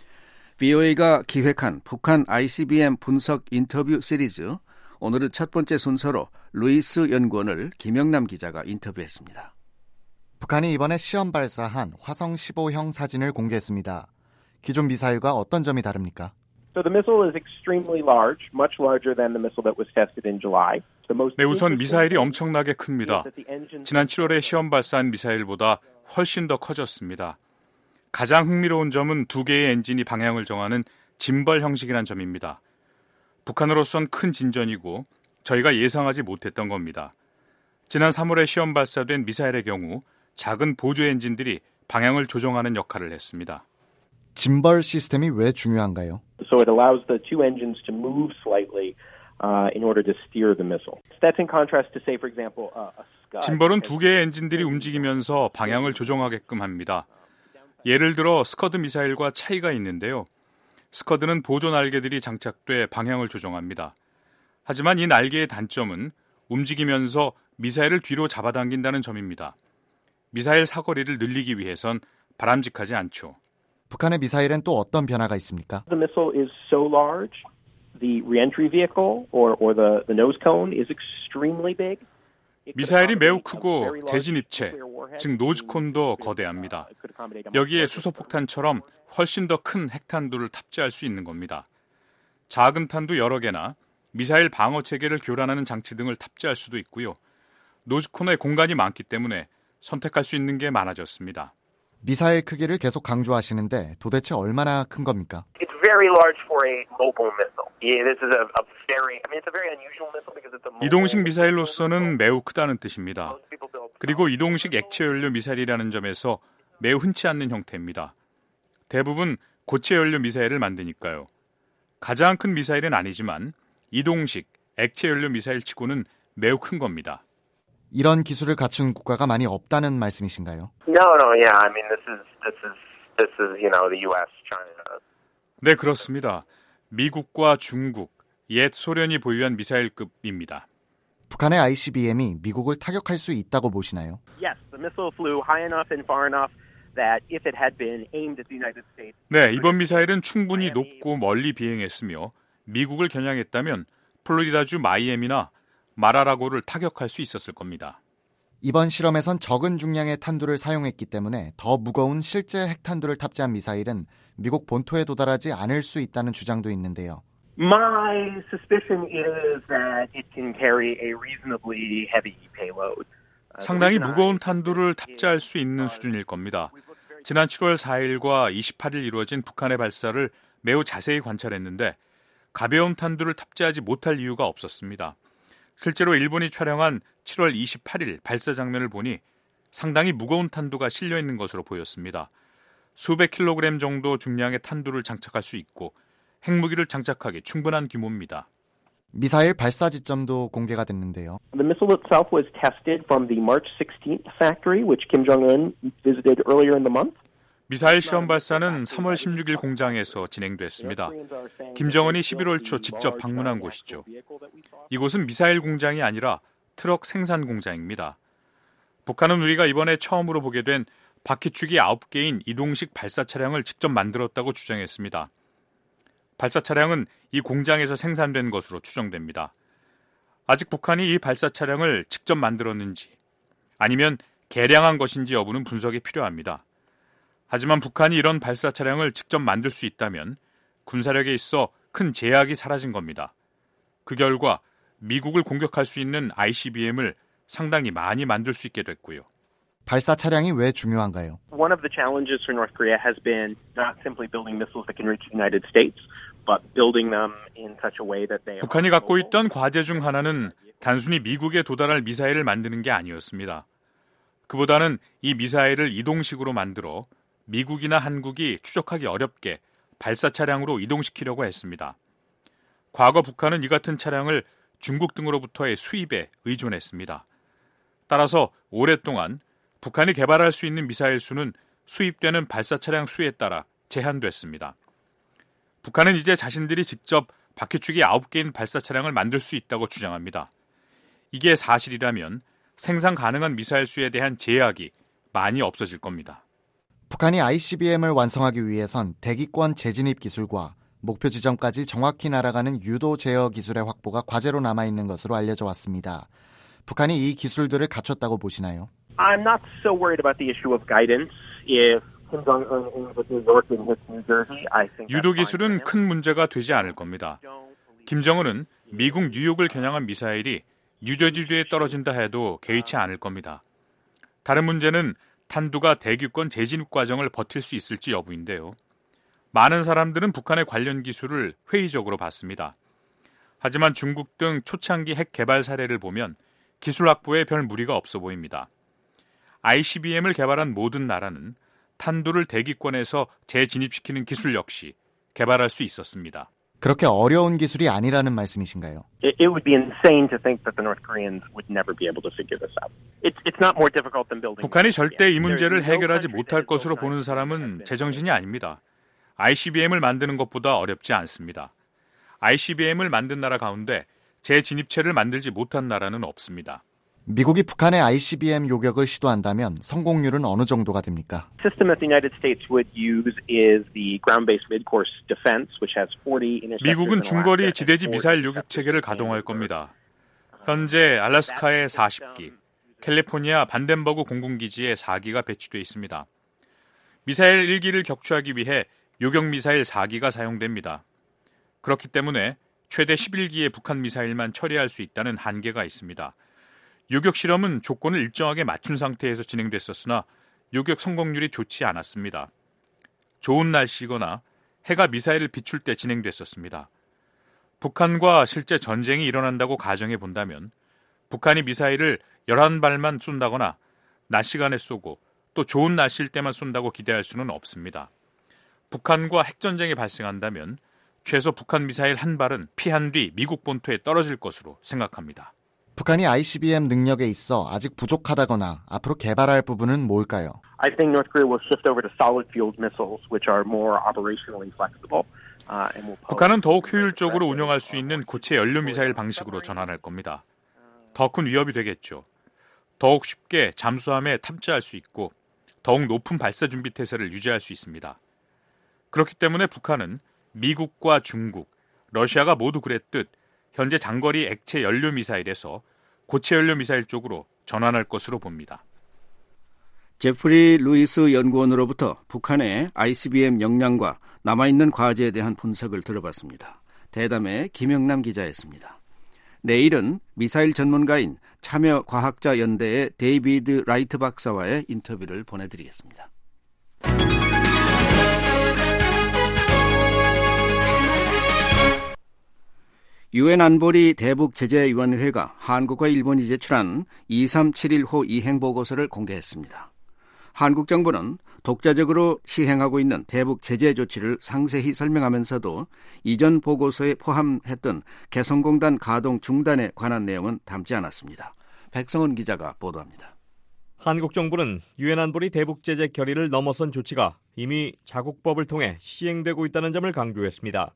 E: BOA가 기획한 북한 ICBM 분석 인터뷰 시리즈, 오늘은 첫 번째 순서로 루이스 연구원을 김영남 기자가 인터뷰했습니다.
L: 북한이 이번에 시험 발사한 화성 15형 사진을 공개했습니다. 기존 미사일과 어떤 점이 다릅니까?
M: So the missile is extremely large, much larger than the missile that was tested in July.
N: 네, 우선 미사일이 엄청나게 큽니다. 지난 7월에 시험 발사한 미사일보다 훨씬 더 커졌습니다. 가장 흥미로운 점은 2개의 엔진이 방향을 정하는 짐벌 형식이란 점입니다. 북한으로선 큰 진전이고 저희가 예상하지 못했던 겁니다. 지난 3월에 시험 발사된 미사일의 경우 작은 보조 엔진들이 방향을 조정하는 역할을 했습니다.
L: 짐벌 시스템이 왜 중요한가요?
M: So it allows the two engines to move slightly in order to steer the missile. That's in contrast to, say, for example, a Scud.
N: 짐벌은 2개의 엔진들이 움직이면서 방향을 조정하게끔 합니다. 예를 들어 스커드 미사일과 차이가 있는데요. 스커드는 보조 날개들이 장착돼 방향을 조정합니다. 하지만 이 날개의 단점은 움직이면서 미사일을 뒤로 잡아당긴다는 점입니다. 미사일 사거리를 늘리기 위해선 바람직하지 않죠.
L: 북한의 미사일엔 또 어떤 변화가 있습니까?
M: The missile is so large, the reentry vehicle or the nose cone is extremely big.
N: 미사일이 매우 크고 재진입체, 즉 노즈콘도 거대합니다. 여기에 수소폭탄처럼 훨씬 더 큰 핵탄두를 탑재할 수 있는 겁니다. 작은 탄두 여러 개나 미사일 방어 체계를 교란하는 장치 등을 탑재할 수도 있고요. 노즈콘에 공간이 많기 때문에 선택할 수 있는 게 많아졌습니다.
L: 미사일 크기를 계속 강조하시는데 도대체 얼마나 큰 겁니까?
O: It's very large for a mobile missile. Yeah, this is a very, I mean, it's a very unusual missile because it's a mobile.
N: 이동식 미사일로서는 매우 크다는 뜻입니다. 그리고 이동식 액체 연료 미사일이라는 점에서 매우 흔치 않는 형태입니다. 대부분 고체 연료 미사일을 만드니까요. 가장 큰 미사일은 아니지만 이동식 액체 연료 미사일 치고는 매우 큰 겁니다.
L: 이런 기술을 갖춘 국가가 많이 없다는 말씀이신가요?
O: No, yeah. I mean, this is, you know, the U.S., China.
N: 네, 그렇습니다. 미국과 중국, 옛 소련이 보유한 미사일급입니다.
L: 북한의 ICBM이 미국을 타격할 수 있다고 보시나요?
M: Yes, the missile flew high enough and far enough that if it had been aimed at the United States.
N: 네, 이번 미사일은 충분히 높고 멀리 비행했으며 미국을 겨냥했다면 플로리다주 마이애미나 마라라고를 타격할 수 있었을 겁니다.
L: 이번 실험에선 적은 중량의 탄두를 사용했기 때문에 더 무거운 실제 핵탄두를 탑재한 미사일은 미국 본토에 도달하지 않을 수 있다는 주장도 있는데요.
M: My suspicion is that it can carry a reasonably heavy payload.
N: 상당히 무거운 탄두를 탑재할 수 있는 수준일 겁니다. 지난 7월 4일과 28일 이루어진 북한의 발사를 매우 자세히 관찰했는데 가벼운 탄두를 탑재하지 못할 이유가 없었습니다. 실제로 일본이 촬영한 7월 28일 발사 장면을 보니 상당히 무거운 탄두가 실려 있는 것으로 보였습니다. 수백 킬로그램 정도 중량의 탄두를 장착할 수 있고 핵무기를 장착하기 충분한 규모입니다.
L: 미사일 발사 지점도 공개가 됐는데요.
M: The missile itself was tested from the March 16th factory, which Kim Jong-un visited earlier in the month.
N: 미사일 시험 발사는 3월 16일 공장에서 진행됐습니다. 김정은이 11월 초 직접 방문한 곳이죠. 이곳은 미사일 공장이 아니라 트럭 생산 공장입니다. 북한은 우리가 이번에 처음으로 보게 된 바퀴축이 9개인 이동식 발사 차량을 직접 만들었다고 주장했습니다. 발사 차량은 이 공장에서 생산된 것으로 추정됩니다. 아직 북한이 이 발사 차량을 직접 만들었는지 아니면 개량한 것인지 여부는 분석이 필요합니다. 하지만 북한이 이런 발사 차량을 직접 만들 수 있다면 군사력에 있어 큰 제약이 사라진 겁니다. 그 결과 미국을 공격할 수 있는 ICBM을 상당히 많이 만들 수 있게 됐고요.
L: 발사 차량이 왜 중요한가요?
M: One of the challenges for North Korea has been not simply building missiles that can reach the United States, but building them in such a way that they are.
N: 북한이 갖고 있던 과제 중 하나는 단순히 미국에 도달할 미사일을 만드는 게 아니었습니다. 그보다는 이 미사일을 이동식으로 만들어 미국이나 한국이 추적하기 어렵게 발사 차량으로 이동시키려고 했습니다. 과거 북한은 이 같은 차량을 중국 등으로부터의 수입에 의존했습니다. 따라서 오랫동안 북한이 개발할 수 있는 미사일 수는 수입되는 발사 차량 수에 따라 제한됐습니다. 북한은 이제 자신들이 직접 바퀴축이 9개인 발사 차량을 만들 수 있다고 주장합니다. 이게 사실이라면 생산 가능한 미사일 수에 대한 제약이 많이 없어질 겁니다.
L: 북한이 ICBM을 완성하기 위해선 대기권 재진입 기술과 목표 지점까지 정확히 날아가는 유도 제어 기술의 확보가 과제로 남아있는 것으로 알려져 왔습니다. 북한이 이 기술들을 갖췄다고 보시나요?
M: I'm not so worried about the issue of guidance. If Kim Jong-un is with New York and hits New Jersey, I think
N: 유도 기술은 큰 문제가 되지 않을 겁니다. 김정은은 미국 뉴욕을 겨냥한 미사일이 뉴저지주에 떨어진다 해도 개의치 않을 겁니다. 다른 문제는 탄두가 대기권 재진입 과정을 버틸 수 있을지 여부인데요. 많은 사람들은 북한의 관련 기술을 회의적으로 봤습니다. 하지만 중국 등 초창기 핵 개발 사례를 보면 기술 확보에 별 무리가 없어 보입니다. ICBM을 개발한 모든 나라는 탄두를 대기권에서 재진입시키는 기술 역시 개발할 수 있었습니다.
L: 그렇게 어려운 기술이 아니라는 말씀이신가요?
M: It would be insane to think that the North Koreans would never be able to figure this out. It's not more difficult than building.
N: 북한이 절대 이 문제를 해결하지 못할 것으로 보는 사람은 제정신이 아닙니다. ICBM을 만드는 것보다 어렵지 않습니다. ICBM을 만든 나라 가운데 재진입체를 만들지 못한 나라는 없습니다.
L: 미국이 북한의 ICBM 요격을 시도한다면 성공률은 어느 정도가 됩니까?
M: System that the United States would use is the ground-based mid-course defense, which has 40 interceptors.
N: 미국은 중거리 지대지 미사일 요격 체계를 가동할 겁니다. 현재 알래스카에 40기, 캘리포니아 반덴버그 공군기지에 4기가 배치돼 있습니다. 미사일 1기를 격추하기 위해 요격 미사일 4기가 사용됩니다. 그렇기 때문에 최대 11기의 북한 미사일만 처리할 수 있다는 한계가 있습니다. 요격 실험은 조건을 일정하게 맞춘 상태에서 진행됐었으나 요격 성공률이 좋지 않았습니다. 좋은 날씨거나 해가 미사일을 비출 때 진행됐었습니다. 북한과 실제 전쟁이 일어난다고 가정해 본다면 북한이 미사일을 11발만 쏜다거나 낮 시간에 쏘고 또 좋은 날씨일 때만 쏜다고 기대할 수는 없습니다. 북한과 핵전쟁이 발생한다면 최소 북한 미사일 한 발은 피한 뒤 미국 본토에 떨어질 것으로 생각합니다.
L: 북한이 ICBM 능력에 있어 아직 부족하다거나 앞으로 개발할 부분은 뭘까요?
M: I think North Korea will shift over to solid-fueled missiles, which are more operationally flexible.
N: 북한은 더욱 효율적으로 운영할 수 있는 고체 연료 미사일 방식으로 전환할 겁니다. 더 큰 위협이 되겠죠. 더욱 쉽게 잠수함에 탑재할 수 있고 더욱 높은 발사 준비 태세를 유지할 수 있습니다. 그렇기 때문에 북한은 미국과 중국, 러시아가 모두 그랬듯 현재 장거리 액체 연료 미사일에서 고체 연료 미사일 쪽으로 전환할 것으로 봅니다.
E: 제프리 루이스 연구원으로부터 북한의 ICBM 역량과 남아있는 과제에 대한 분석을 들어봤습니다. 대담의 김영남 기자였습니다. 내일은 미사일 전문가인 참여과학자연대의 데이비드 라이트 박사와의 인터뷰를 보내드리겠습니다. 유엔 안보리 대북제재위원회가 한국과 일본이 제출한 2371호 이행보고서를 공개했습니다. 한국 정부는 독자적으로 시행하고 있는 대북 제재 조치를 상세히 설명하면서도 이전 보고서에 포함했던 개성공단 가동 중단에 관한 내용은 담지 않았습니다. 백성원 기자가 보도합니다.
F: 한국 정부는 유엔 안보리 대북 제재 결의를 넘어선 조치가 이미 자국법을 통해 시행되고 있다는 점을 강조했습니다.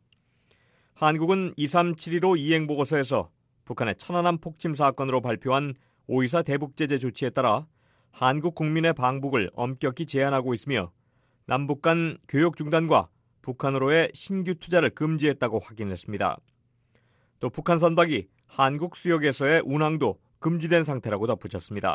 F: 한국은 23715 이행보고서에서 북한의 천안함 폭침 사건으로 발표한 5.24 대북제재 조치에 따라 한국 국민의 방북을 엄격히 제한하고 있으며 남북 간 교역 중단과 북한으로의 신규 투자를 금지했다고 확인했습니다. 또 북한 선박이 한국 수역에서의 운항도 금지된 상태라고 덧붙였습니다.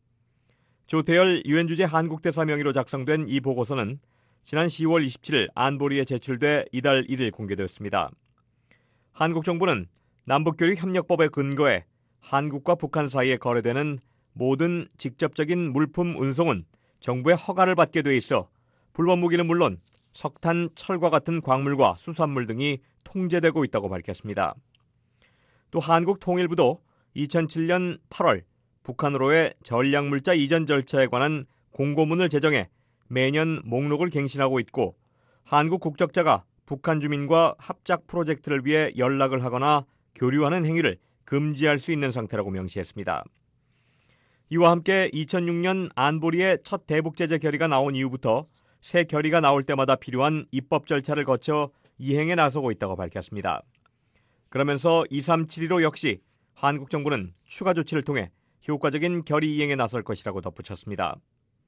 F: 조태열 유엔 주재 한국 대사 명의로 작성된 이 보고서는 지난 10월 27일 안보리에 제출돼 이달 1일 공개되었습니다. 한국 정부는 남북교류협력법에 근거해 한국과 북한 사이에 거래되는 모든 직접적인 물품 운송은 정부의 허가를 받게 돼 있어 불법 무기는 물론 석탄, 철과 같은 광물과 수산물 등이 통제되고 있다고 밝혔습니다. 또 한국통일부도 2007년 8월 북한으로의 전략물자 이전 절차에 관한 공고문을 제정해 매년 목록을 갱신하고 있고 한국 국적자가 북한 주민과 합작 프로젝트를 위해 연락을 하거나 교류하는 행위를 금지할 수 있는 상태라고 명시했습니다. 이와 함께 2006년 안보리의 첫 대북제재 결의가 나온 이후부터 새 결의가 나올 때마다 필요한 입법 절차를 거쳐 이행에 나서고 있다고 밝혔습니다. 그러면서 23715 역시 한국 정부는 추가 조치를 통해 효과적인 결의 이행에 나설 것이라고 덧붙였습니다.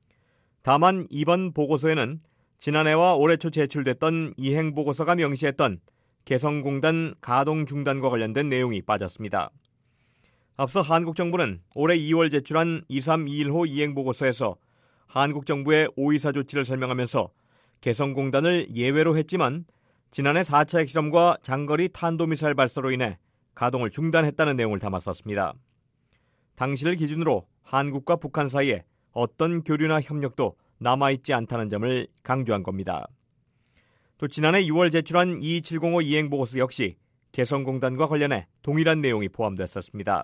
F: 다만 이번 보고서에는 지난해와 올해 초 제출됐던 이행보고서가 명시했던 개성공단 가동 중단과 관련된 내용이 빠졌습니다. 앞서 한국 정부는 올해 2월 제출한 2321호 이행보고서에서 한국 정부의 5.24 조치를 설명하면서 개성공단을 예외로 했지만 지난해 4차 핵실험과 장거리 탄도미사일 발사로 인해 가동을 중단했다는 내용을 담았었습니다. 당시를 기준으로 한국과 북한 사이에 어떤 교류나 협력도 남아있지 않다는 점을 강조한 겁니다. 또 지난해 6월 제출한 22705 이행보고서 역시 개성공단과 관련해 동일한 내용이 포함됐었습니다.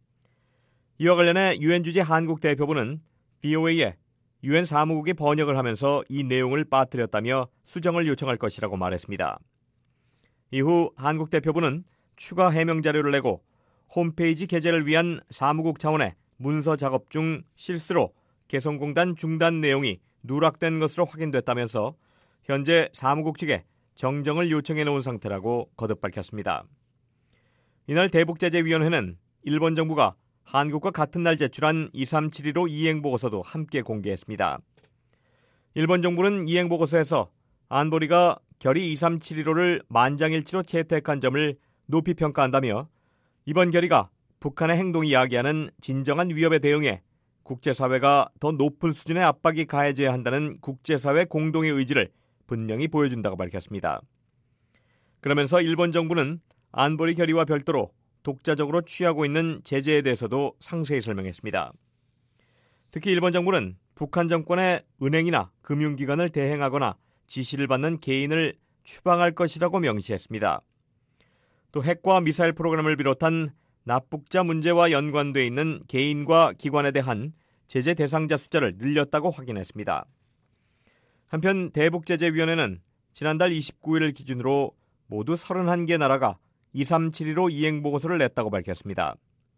F: 이와 관련해 유엔 주재 한국 대표부는 VOA에 유엔 사무국이 번역을 하면서 이 내용을 빠뜨렸다며 수정을 요청할 것이라고 말했습니다. 이후 한국 대표부는 추가 해명 자료를 내고 홈페이지 게재를 위한 사무국 차원의 문서 작업 중 실수로 개성공단 중단 내용이 누락된 것으로 확인됐다면서 현재 사무국 측에 정정을 요청해 놓은 상태라고 거듭 밝혔습니다. 이날 대북제재위원회는 일본 정부가 한국과 같은 날 제출한 2371호 이행보고서도 함께 공개했습니다. 일본 정부는 이행보고서에서 안보리가 결의 2371호를 만장일치로 채택한 점을 높이 평가한다며 이번 결의가 북한의 행동이 야기하는 진정한 위협에 대응해 국제사회가 더 높은 수준의 압박이 가해져야 한다는 국제사회 공동의 의지를 분명히 보여준다고 밝혔습니다. 그러면서 일본 정부는 안보리 결의와 별도로 독자적으로 취하고 있는 제재에 대해서도 상세히 설명했습니다. 특히 일본 정부는 북한 정권의 은행이나 금융기관을 대행하거나 지시를 받는 개인을 추방할 것이라고 명시했습니다. 또 핵과 미사일 프로그램을 비롯한 납북자 문제와 연관돼 있는 개인과 기관에 대한 제재 대상자 숫자를 늘렸다고 확인했습니다. 한편 대북제재위원회는 지난달 29일을 기준으로 모두 31개 나라가 2371호 이행보고서를 냈다고 밝혔습니다.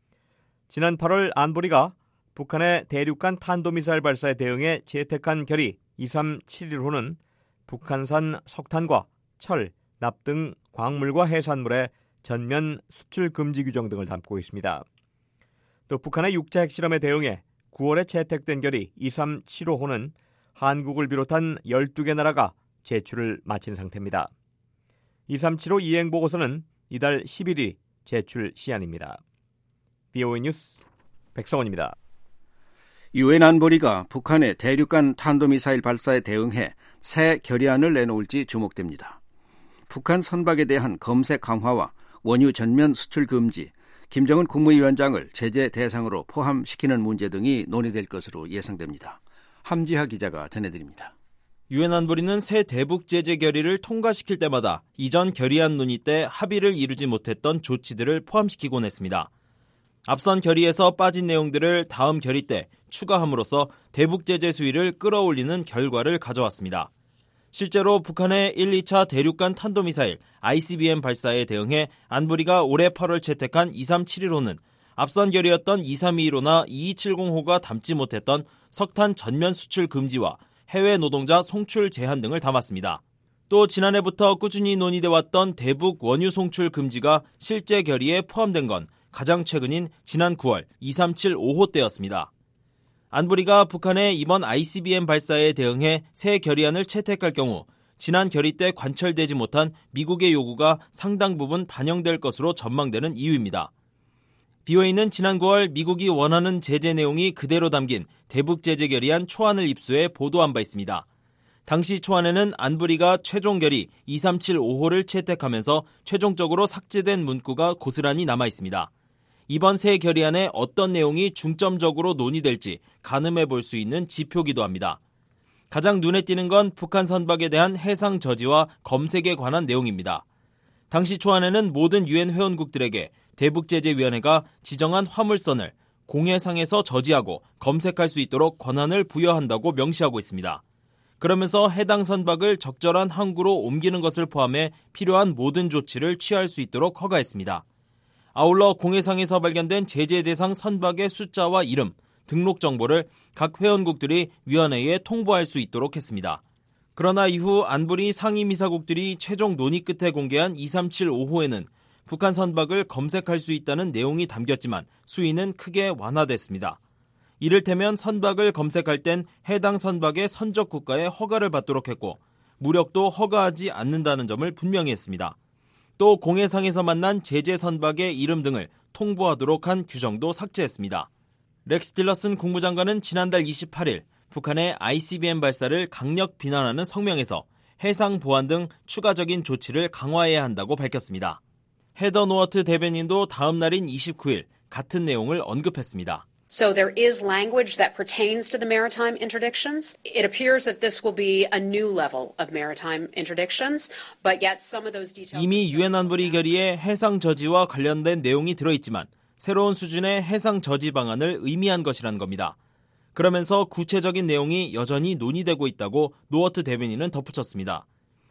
F: 지난 8월 안보리가 북한의 대륙간 탄도미사일 발사에 대응해 채택한 결의 2371호는 북한산 석탄과 철, 납 등 광물과 해산물의 전면 수출 금지 규정 등을 담고 있습니다. 또 북한의 육자 핵실험에 대응해 9월에 채택된 결의 2375호는 한국을 비롯한 12개 나라가 제출을 마친 상태입니다. 2375 이행보고서는 이달 10일이 제출 시한입니다. BOA 뉴스 백성원입니다.
E: 유엔 안보리가 북한의 대륙간 탄도미사일 발사에 대응해 새 결의안을 내놓을지 주목됩니다. 북한 선박에 대한 검색 강화와 원유 전면 수출 금지, 김정은 국무위원장을 제재 대상으로 포함시키는 문제 등이 논의될 것으로 예상됩니다. 함지하 기자가 전해드립니다.
P: 유엔 안보리는 새 대북 제재 결의를 통과시킬 때마다 이전 결의안 논의 때 합의를 이루지 못했던 조치들을 포함시키곤 했습니다. 앞선 결의에서 빠진 내용들을 다음 결의 때 추가함으로써 대북 제재 수위를 끌어올리는 결과를 가져왔습니다. 실제로 북한의 1, 2차 대륙간 탄도미사일 ICBM 발사에 대응해 안보리가 올해 8월 채택한 2371호는 앞선 결의였던 2321호나 2270호가 담지 못했던 석탄 전면 수출 금지와 해외 노동자 송출 제한 등을 담았습니다. 또 지난해부터 꾸준히 논의돼 왔던 대북 원유 송출 금지가 실제 결의에 포함된 건 가장 최근인 지난 9월 2375호 때였습니다. 안보리가 북한의 이번 ICBM 발사에 대응해 새 결의안을 채택할 경우 지난 결의 때 관철되지 못한 미국의 요구가 상당 부분 반영될 것으로 전망되는 이유입니다. BOA는 지난 9월 미국이 원하는 제재 내용이 그대로 담긴 대북 제재 결의안 초안을 입수해 보도한 바 있습니다. 당시 초안에는 안보리가 최종 결의 2375호를 채택하면서 최종적으로 삭제된 문구가 고스란히 남아 있습니다. 이번 새 결의안에 어떤 내용이 중점적으로 논의될지 가늠해 볼 수 있는 지표기도 합니다. 가장 눈에 띄는 건 북한 선박에 대한 해상 저지와 검색에 관한 내용입니다. 당시 초안에는 모든 유엔 회원국들에게 대북제재위원회가 지정한 화물선을 공해상에서 저지하고 검색할 수 있도록 권한을 부여한다고 명시하고 있습니다. 그러면서 해당 선박을 적절한 항구로 옮기는 것을 포함해 필요한 모든 조치를 취할 수 있도록 허가했습니다. 아울러 공해상에서 발견된 제재 대상 선박의 숫자와 이름, 등록 정보를 각 회원국들이 위원회에 통보할 수 있도록 했습니다. 그러나 이후 안보리 상임이사국들이 최종 논의 끝에 공개한 2375호에는 북한 선박을 검색할 수 있다는 내용이 담겼지만 수위는 크게 완화됐습니다. 이를테면 선박을 검색할 땐 해당 선박의 선적 국가의 허가를 받도록 했고 무력도 허가하지 않는다는 점을 분명히 했습니다. 또 공해상에서 만난 제재 선박의 이름 등을 통보하도록 한 규정도 삭제했습니다. 렉스 틸러슨 국무장관은 지난달 28일 북한의 ICBM 발사를 강력 비난하는 성명에서 해상 보안 등 추가적인 조치를 강화해야 한다고 밝혔습니다. 헤더 노어트 대변인도 다음 날인 29일 같은 내용을 언급했습니다.
Q: So there is language that pertains to the maritime interdictions. It appears that this will be a new level of maritime interdictions, but yet some of those details.
P: 이미 유엔 안보리 결의에 해상 저지와 관련된 내용이 들어있지만 새로운 수준의 해상 저지 방안을 의미한 것이라는 겁니다. 그러면서 구체적인 내용이 여전히 논의되고 있다고 노어트 대변인은 덧붙였습니다.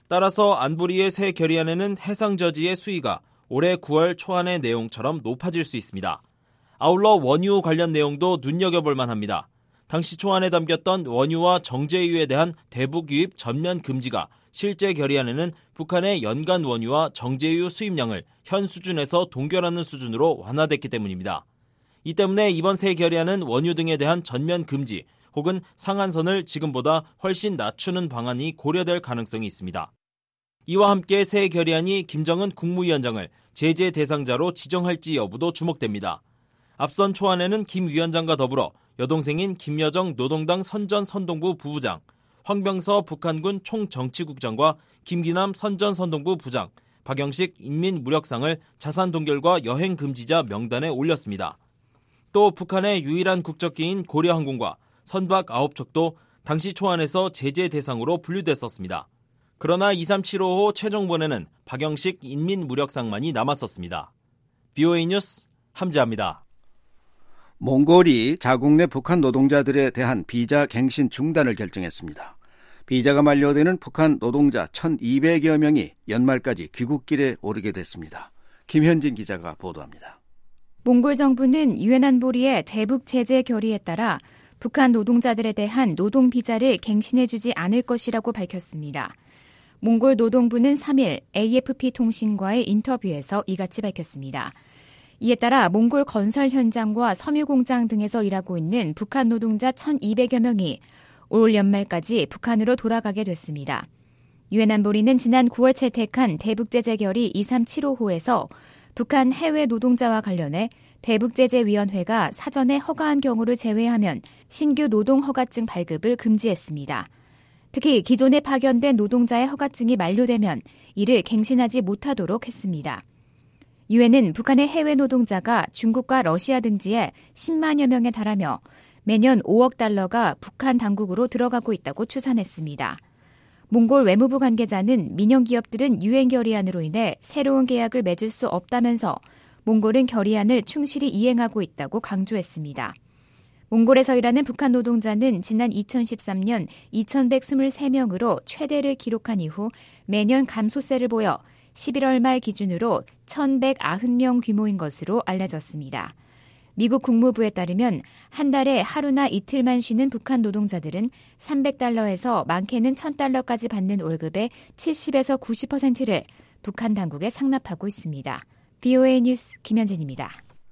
P: 따라서 안보리의 새 결의안에는 해상 저지의 수위가 올해 9월 초안의 내용처럼 높아질 수 있습니다. 아울러 원유 관련 내용도 눈여겨볼 만합니다. 당시 초안에 담겼던 원유와 정제유에 대한 대북 유입 전면 금지가 실제 결의안에는 북한의 연간 원유와 정제유 수입량을 현 수준에서 동결하는 수준으로 완화됐기 때문입니다. 이 때문에 이번 새 결의안은 원유 등에 대한 전면 금지 혹은 상한선을 지금보다 훨씬 낮추는 방안이 고려될 가능성이 있습니다. 이와 함께 새 결의안이 김정은 국무위원장을 제재 대상자로 지정할지 여부도 주목됩니다. 앞선 초안에는 김 위원장과 더불어 여동생인 김여정 노동당 선전선동부 부부장, 황병서 북한군 총정치국장과 김기남 선전선동부 부장, 박영식 인민무력상을 자산동결과 여행금지자 명단에 올렸습니다. 또 북한의 유일한 국적기인 고려항공과 선박 9척도 당시 초안에서 제재 대상으로 분류됐었습니다. 그러나 23755 최종본에는 박영식 인민무력상만이 남았었습니다. BOA 뉴스 함재합니다.
E: 몽골이 자국 내 북한 노동자들에 대한 비자 갱신 중단을 결정했습니다. 비자가 만료되는 북한 노동자 1,200여 명이 연말까지 귀국길에 오르게 됐습니다. 김현진 기자가 보도합니다.
R: 몽골 정부는 유엔 안보리의 대북 제재 결의에 따라 북한 노동자들에 대한 노동 비자를 갱신해주지 않을 것이라고 밝혔습니다. 몽골 노동부는 3일 AFP 통신과의 인터뷰에서 이같이 밝혔습니다. 이에 따라 몽골 건설 현장과 섬유 공장 등에서 일하고 있는 북한 노동자 1,200여 명이 올 연말까지 북한으로 돌아가게 됐습니다. 유엔 안보리는 지난 9월 채택한 대북제재 결의 23755에서 북한 해외 노동자와 관련해 대북제재위원회가 사전에 허가한 경우를 제외하면 신규 노동허가증 발급을 금지했습니다. 특히 기존에 파견된 노동자의 허가증이 만료되면 이를 갱신하지 못하도록 했습니다. 유엔은 북한의 해외 노동자가 중국과 러시아 등지에 10만여 명에 달하며 매년 5억 달러가 북한 당국으로 들어가고 있다고 추산했습니다. 몽골 외무부 관계자는 민영 기업들은 유엔 결의안으로 인해 새로운 계약을 맺을 수 없다면서 몽골은 결의안을 충실히 이행하고 있다고 강조했습니다. 몽골에서 일하는 북한 노동자는 지난 2013년 2,123명으로 최대를 기록한 이후 매년 감소세를 보여 11월 말 기준으로 1,190명 규모인 것으로 알려졌습니다. 미국 국무부에 따르면 한 달에 하루나 이틀만 쉬는 북한 노동자들은 300달러에서 많게는 1,000달러까지 받는 월급의 70에서 90%를 북한 당국에 상납하고 있습니다. BOA 뉴스 김현진입니다.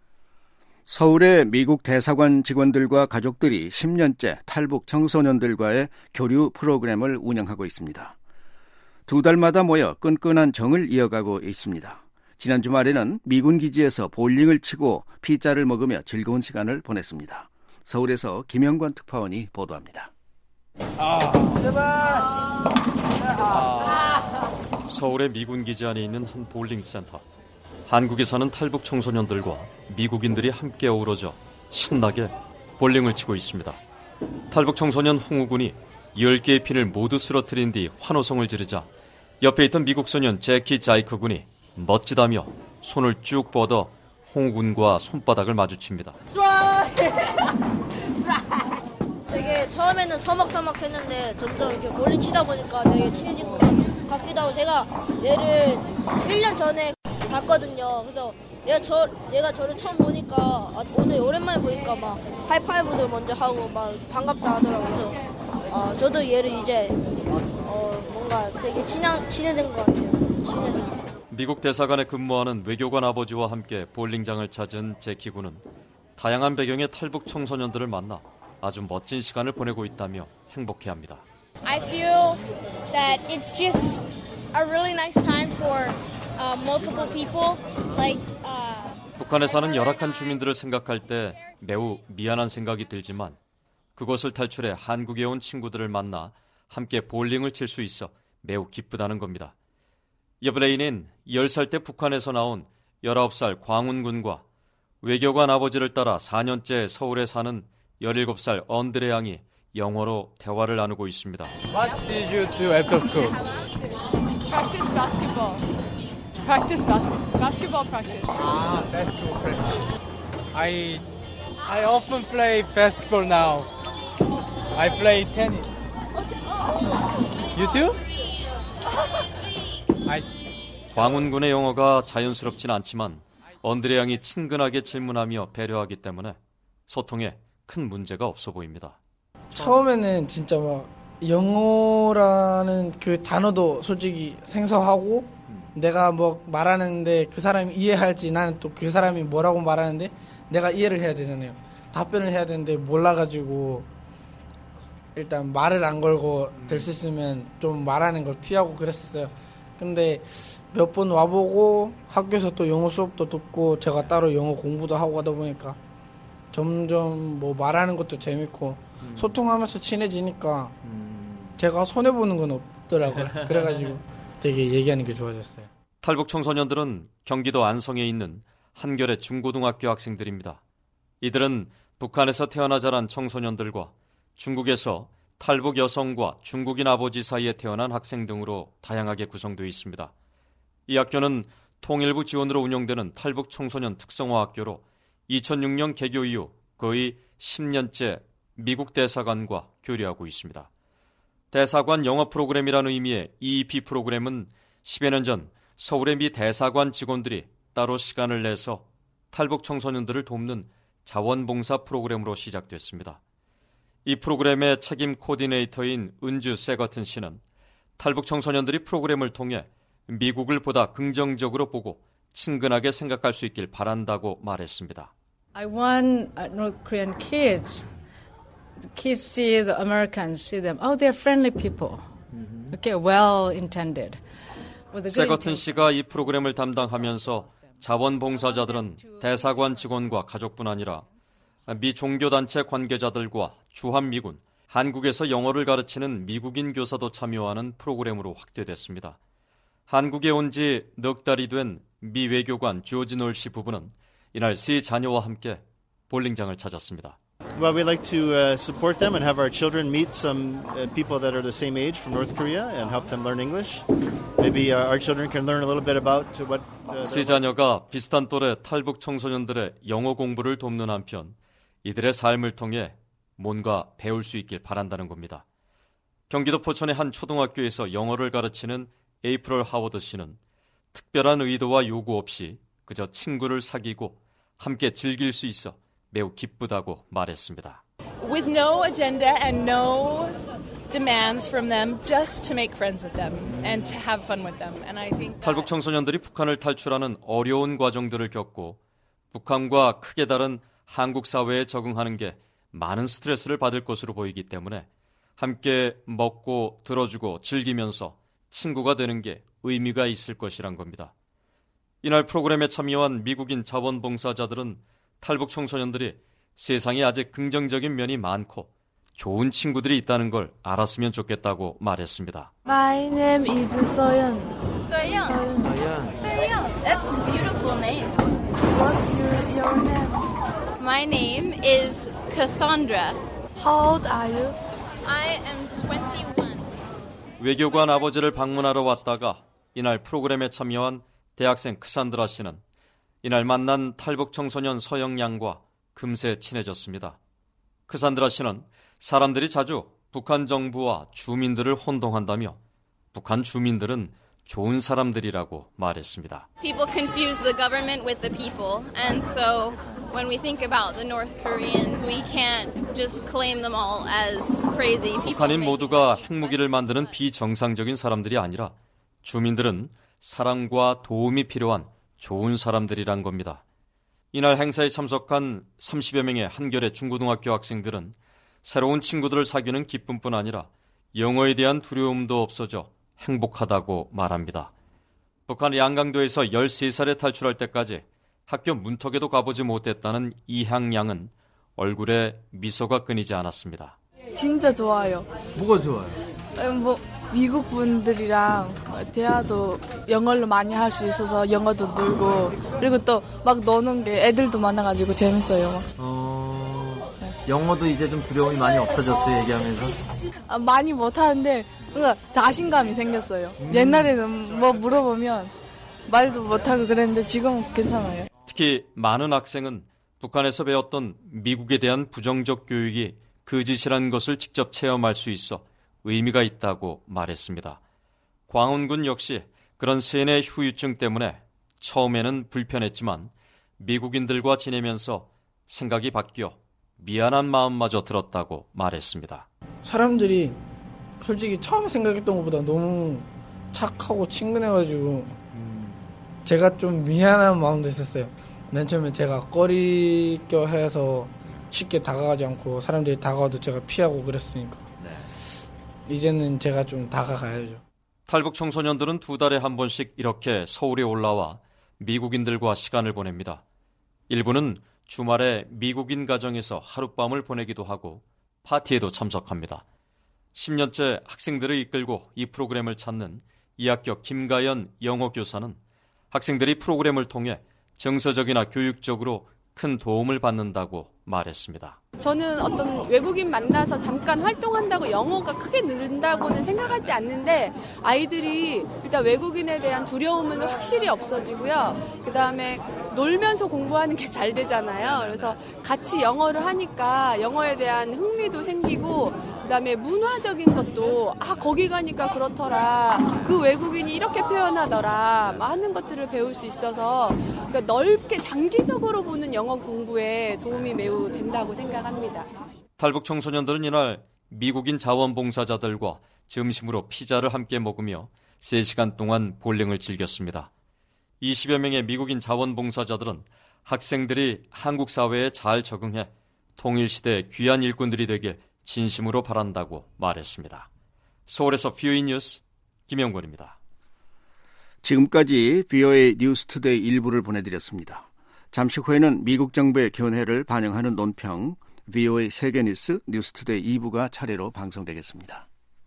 E: 서울의 미국 대사관 직원들과 가족들이 10년째 탈북 청소년들과의 교류 프로그램을 운영하고 있습니다. 2달마다 모여 끈끈한 정을 이어가고 있습니다. 지난 주말에는 미군 기지에서 볼링을 치고 피자를 먹으며 즐거운 시간을 보냈습니다. 서울에서 김영관 특파원이 보도합니다.
S: 서울의 미군 기지 안에 있는 한 볼링 센터. 한국에 사는 탈북 청소년들과 미국인들이 함께 어우러져 신나게 볼링을 치고 있습니다. 탈북 청소년 홍우군이 10개의 핀을 모두 쓰러뜨린 뒤 환호성을 지르자 옆에 있던 미국 소년 제키 자이커 군이 멋지다며 손을 쭉 뻗어 홍우군과 손바닥을 마주칩니다.
T: 되게 처음에는 서먹서먹했는데 점점 이렇게 볼링 치다 보니까 되게 친해진 것 같기도 하고, 제가 얘를 1년 전에 봤거든요. 그래서 얘가 저를 처음 보니까 오늘 오랜만에 보니까 막 하이파이브도 먼저 하고 막 반갑다 하더라고요. 그래서 저도 얘를 이제 뭔가 되게 친해진 것 같아요.
S: 미국 대사관에 근무하는 외교관 아버지와 함께 볼링장을 찾은 제키 군은 다양한 배경의 탈북 청소년들을 만나 아주 멋진 시간을 보내고 있다며 행복해합니다.
U: I feel that it's just a really nice time for multiple people.
S: 북한에 사는 열악한 주민들을 생각할 때 매우 미안한 생각이 들지만 그곳을 탈출해 한국에 온 친구들을 만나 함께 볼링을 칠 수 있어 매우 기쁘다는 겁니다. 여블레인은 10살 때 북한에서 나온 19살 광훈군과 외교관 아버지를 따라 4년째 서울에 사는 17살 언드레 양이 영어로 대화를 나누고 있습니다.
V: What did you do after school?
W: Practice basketball. Basketball practice.
V: Basketball practice. I often play basketball now. I play tennis. You too?
S: 광운군의 영어가 자연스럽진 않지만 언드레 양이 친근하게 질문하며 배려하기 때문에 소통에 큰 문제가 없어 보입니다.
V: 처음에는 진짜 막 영어라는 그 단어도 솔직히 생소하고 내가 뭐 말하는데 그 사람이 이해할지 나는 또 그 사람이 뭐라고 말하는데 내가 이해를 해야 되잖아요. 답변을 해야 되는데 몰라가지고 일단 말을 안 걸고 될 수 있으면 좀 말하는 걸 피하고 그랬었어요. 근데 몇 번 와보고 학교에서 또 영어 수업도 듣고 제가 따로 영어 공부도 하고 하다 보니까 점점 뭐 말하는 것도 재밌고 소통하면서 친해지니까 제가 손해보는 건 없더라고요. 그래가지고 되게 얘기하는 게 좋아졌어요.
S: 탈북 청소년들은 경기도 안성에 있는 한겨레 중고등학교 학생들입니다. 이들은 북한에서 태어나 자란 청소년들과 중국에서 탈북 여성과 중국인 아버지 사이에 태어난 학생 등으로 다양하게 구성되어 있습니다. 이 학교는 통일부 지원으로 운영되는 탈북 청소년 특성화 학교로 2006년 개교 이후 거의 10년째 미국 대사관과 교류하고 있습니다. 대사관 영어 프로그램이라는 의미의 EEP 프로그램은 10여 년 전 서울의 미 대사관 직원들이 따로 시간을 내서 탈북 청소년들을 돕는 자원봉사 프로그램으로 시작됐습니다. 이 프로그램의 책임 코디네이터인 은주 세거튼 씨는 탈북 청소년들이 프로그램을 통해 미국을 보다 긍정적으로 보고 친근하게 생각할 수 있길 바란다고 말했습니다.
A: I want North Korean kids see the Americans, see them. Oh, they're friendly people. Okay, well intended.
S: 세거튼 씨가 이 프로그램을 담당하면서 자원봉사자들은 대사관 직원과 가족뿐 아니라 미 종교단체 관계자들과 주한미군, 한국에서 영어를 가르치는 미국인 교사도 참여하는 프로그램으로 확대됐습니다. 한국에 온 지 넉 달이 된 미 외교관 조지 놀씨 부부는 이날 세 자녀와 함께 볼링장을 찾았습니다.
B: Well, we like to support them and have our children meet some people that are the same age from North Korea and help them learn English. Maybe our children can learn a little bit about what.
S: 세 자녀가 비슷한 또래 탈북 청소년들의 영어 공부를 돕는 한편 이들의 삶을 통해 뭔가 배울 수 있길 바란다는 겁니다. 경기도 포천의 한 초등학교에서 영어를 가르치는 에이프럴 하워드 씨는 특별한 의도와 요구 없이 그저 친구를 사귀고 함께 즐길 수 있어 매우 기쁘다고 말했습니다.
C: With no agenda and no demands from them, just to make friends with them and to have fun with them. And I think
S: 탈북 청소년들이 북한을 탈출하는 어려운 과정들을 겪고 북한과 크게 다른 한국 사회에 적응하는 게 많은 스트레스를 받을 것으로 보이기 때문에 함께 먹고 들어주고 즐기면서 친구가 되는 게 의미가 있을 것이란 겁니다. 이날 프로그램에 참여한 미국인 자원봉사자들은 탈북 청소년들이 세상에 아직 긍정적인 면이 많고 좋은 친구들이 있다는 걸 알았으면 좋겠다고 말했습니다.
A: My name is Soyeon.
W: Soyeon. Soyeon. That's a beautiful name.
A: What's your name?
U: My name is Cassandra.
A: How old are you?
U: I am 21.
S: 외교관 아버지를 방문하러 왔다가 이날 프로그램에 참여한 대학생 크산드라 씨는 이날 만난 탈북 청소년 서영 양과 금세 친해졌습니다. 크산드라 씨는 사람들이 자주 북한 정부와 주민들을 혼동한다며 북한 주민들은 좋은 사람들이라고 말했습니다.
U: People confuse the government with the people, and so when we think about the North Koreans, we can't just claim them all as crazy people.
S: 북한인 모두가 핵무기를 만드는 비정상적인 사람들이 아니라 주민들은 사랑과 도움이 필요한 좋은 사람들이란 겁니다. 이날 행사에 참석한 30여 명의 한겨레 중고등학교 학생들은 새로운 친구들을 사귀는 기쁨뿐 아니라 영어에 대한 두려움도 없어져 행복하다고 말합니다. 북한 양강도에서 13살에 탈출할 때까지 학교 문턱에도 가보지 못했다는 이향양은 얼굴에 미소가 끊이지 않았습니다.
A: 진짜 좋아요.
X: 뭐가 좋아요?
A: 미국 분들이랑 대화도 영어로 많이 할 수 있어서 영어도 늘고 그리고 또 막 노는 게 애들도 많아가지고 재밌어요.
X: 영어도 이제 좀 두려움이 많이 없어졌어요, 얘기하면서?
A: 많이 못하는데 뭔가 자신감이 생겼어요. 옛날에는 뭐 물어보면 말도 못하고 그랬는데 지금은 괜찮아요.
S: 특히 많은 학생은 북한에서 배웠던 미국에 대한 부정적 교육이 거짓이라는 것을 직접 체험할 수 있어 의미가 있다고 말했습니다. 광운군 역시 그런 세뇌 후유증 때문에 처음에는 불편했지만 미국인들과 지내면서 생각이 바뀌어 미안한 마음마저 들었다고 말했습니다.
V: 사람들이 솔직히 처음 생각했던 것보다 너무 착하고 친근해가지고 제가 좀 미안한 마음도 있었어요. 맨 처음에 제가 꺼리껴 해서 쉽게 다가가지 않고 사람들이 다가와도 제가 피하고 그랬으니까 이제는 제가 좀 다가가야죠.
S: 탈북 청소년들은 2달에 한 번씩 이렇게 서울에 올라와 미국인들과 시간을 보냅니다. 일부는 주말에 미국인 가정에서 하룻밤을 보내기도 하고 파티에도 참석합니다. 10년째 학생들을 이끌고 이 프로그램을 찾는 2학교 김가연 영어교사는 학생들이 프로그램을 통해 정서적이나 교육적으로 큰 도움을 받는다고 말했습니다.
G: 저는 어떤 외국인 만나서 잠깐 활동한다고 영어가 크게 는다고는 생각하지 않는데 아이들이 일단 외국인에 대한 두려움은 확실히 없어지고요. 그다음에 놀면서 공부하는 게 잘 되잖아요. 그래서 같이 영어를 하니까 영어에 대한 흥미도 생기고 그다음에 문화적인 것도 거기 가니까 그렇더라. 그 외국인이 이렇게 표현하더라. 하는 것들을 배울 수 있어서 그러니까 넓게 장기적으로 보는 영어 공부에 도움이 매우 된다고 생각합니다.
S: 탈북 청소년들은 이날 미국인 자원봉사자들과 점심으로 피자를 함께 먹으며 3시간 동안 볼링을 즐겼습니다. 20여 명의 미국인 자원봉사자들은 학생들이 한국 사회에 잘 적응해 통일시대의 귀한 일꾼들이 되길 진심으로 바란다고 말했습니다. 서울에서 VOA 뉴스 김영권입니다.
E: 지금까지 VOA 뉴스투데이 일부를 보내드렸습니다. 잠시 후에는 미국 정부의 견해를 반영하는 논평 VOA 세계뉴스 뉴스투데이 2부가 차례로 방송되겠습니다.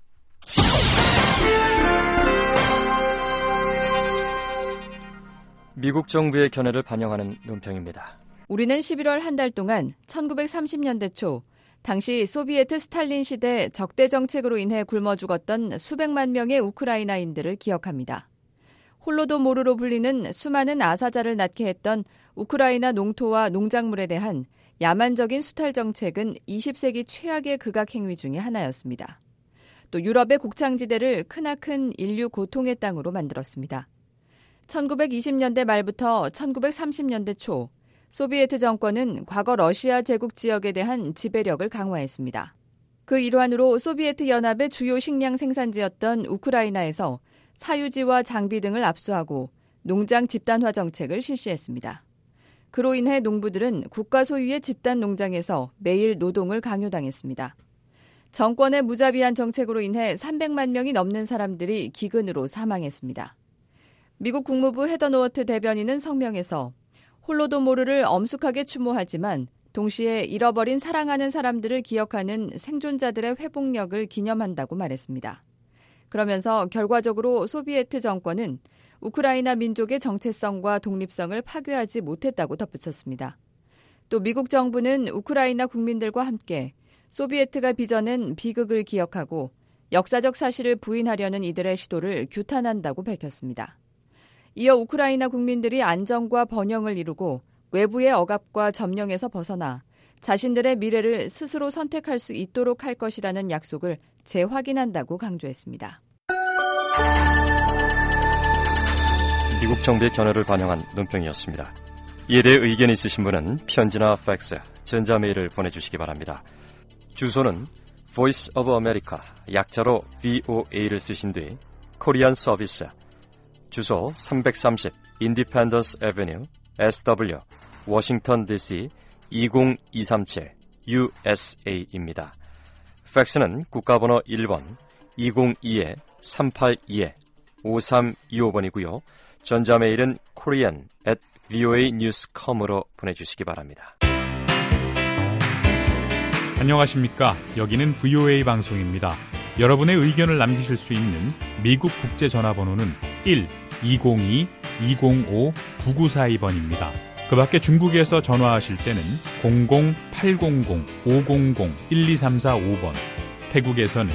H: 미국 정부의 견해를 반영하는 논평입니다.
I: 우리는 11월 한 달 동안 1930년대 초 당시 소비에트 스탈린 시대 적대 정책으로 인해 굶어 죽었던 수백만 명의 우크라이나인들을 기억합니다. 홀로도모르로 불리는 수많은 아사자를 낳게 했던 우크라이나 농토와 농작물에 대한 야만적인 수탈 정책은 20세기 최악의 극악 행위 중의 하나였습니다. 또 유럽의 곡창지대를 크나큰 인류 고통의 땅으로 만들었습니다. 1920년대 말부터 1930년대 초 소비에트 정권은 과거 러시아 제국 지역에 대한 지배력을 강화했습니다. 그 일환으로 소비에트 연합의 주요 식량 생산지였던 우크라이나에서 사유지와 장비 등을 압수하고 농장 집단화 정책을 실시했습니다. 그로 인해 농부들은 국가 소유의 집단 농장에서 매일 노동을 강요당했습니다. 정권의 무자비한 정책으로 인해 300만 명이 넘는 사람들이 기근으로 사망했습니다. 미국 국무부 헤더노어트 대변인은 성명에서 홀로도모르를 엄숙하게 추모하지만 동시에 잃어버린 사랑하는 사람들을 기억하는 생존자들의 회복력을 기념한다고 말했습니다. 그러면서 결과적으로 소비에트 정권은 우크라이나 민족의 정체성과 독립성을 파괴하지 못했다고 덧붙였습니다. 또 미국 정부는 우크라이나 국민들과 함께 소비에트가 빚어낸 비극을 기억하고 역사적 사실을 부인하려는 이들의 시도를 규탄한다고 밝혔습니다. 이어 우크라이나 국민들이 안정과 번영을 이루고 외부의 억압과 점령에서 벗어나 자신들의 미래를 스스로 선택할 수 있도록 할 것이라는 약속을 재확인한다고 강조했습니다.
H: 미국 정부의 견해를 반영한 논평이었습니다. 이에 대해 의견이 있으신 분은 편지나 팩스, 전자메일을 보내주시기 바랍니다. 주소는 Voice of America, 약자로 VOA를 쓰신 뒤 코리안 서비스, 주소 330 Independence Avenue, SW, 워싱턴 DC 20237 USA입니다. 팩스는 국가번호 1번 202-382-5325번이고요. 전자메일은 korean@voanews.com으로 보내주시기 바랍니다.
N: 안녕하십니까. 여기는 VOA 방송입니다. 여러분의 의견을 남기실 수 있는 미국 국제전화번호는 1-202-205-9942번입니다. 그 밖에 중국에서 전화하실 때는 00800-500-12345번, 태국에서는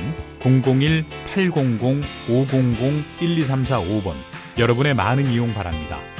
N: 001-800-500-12345번, 여러분의 많은 이용 바랍니다.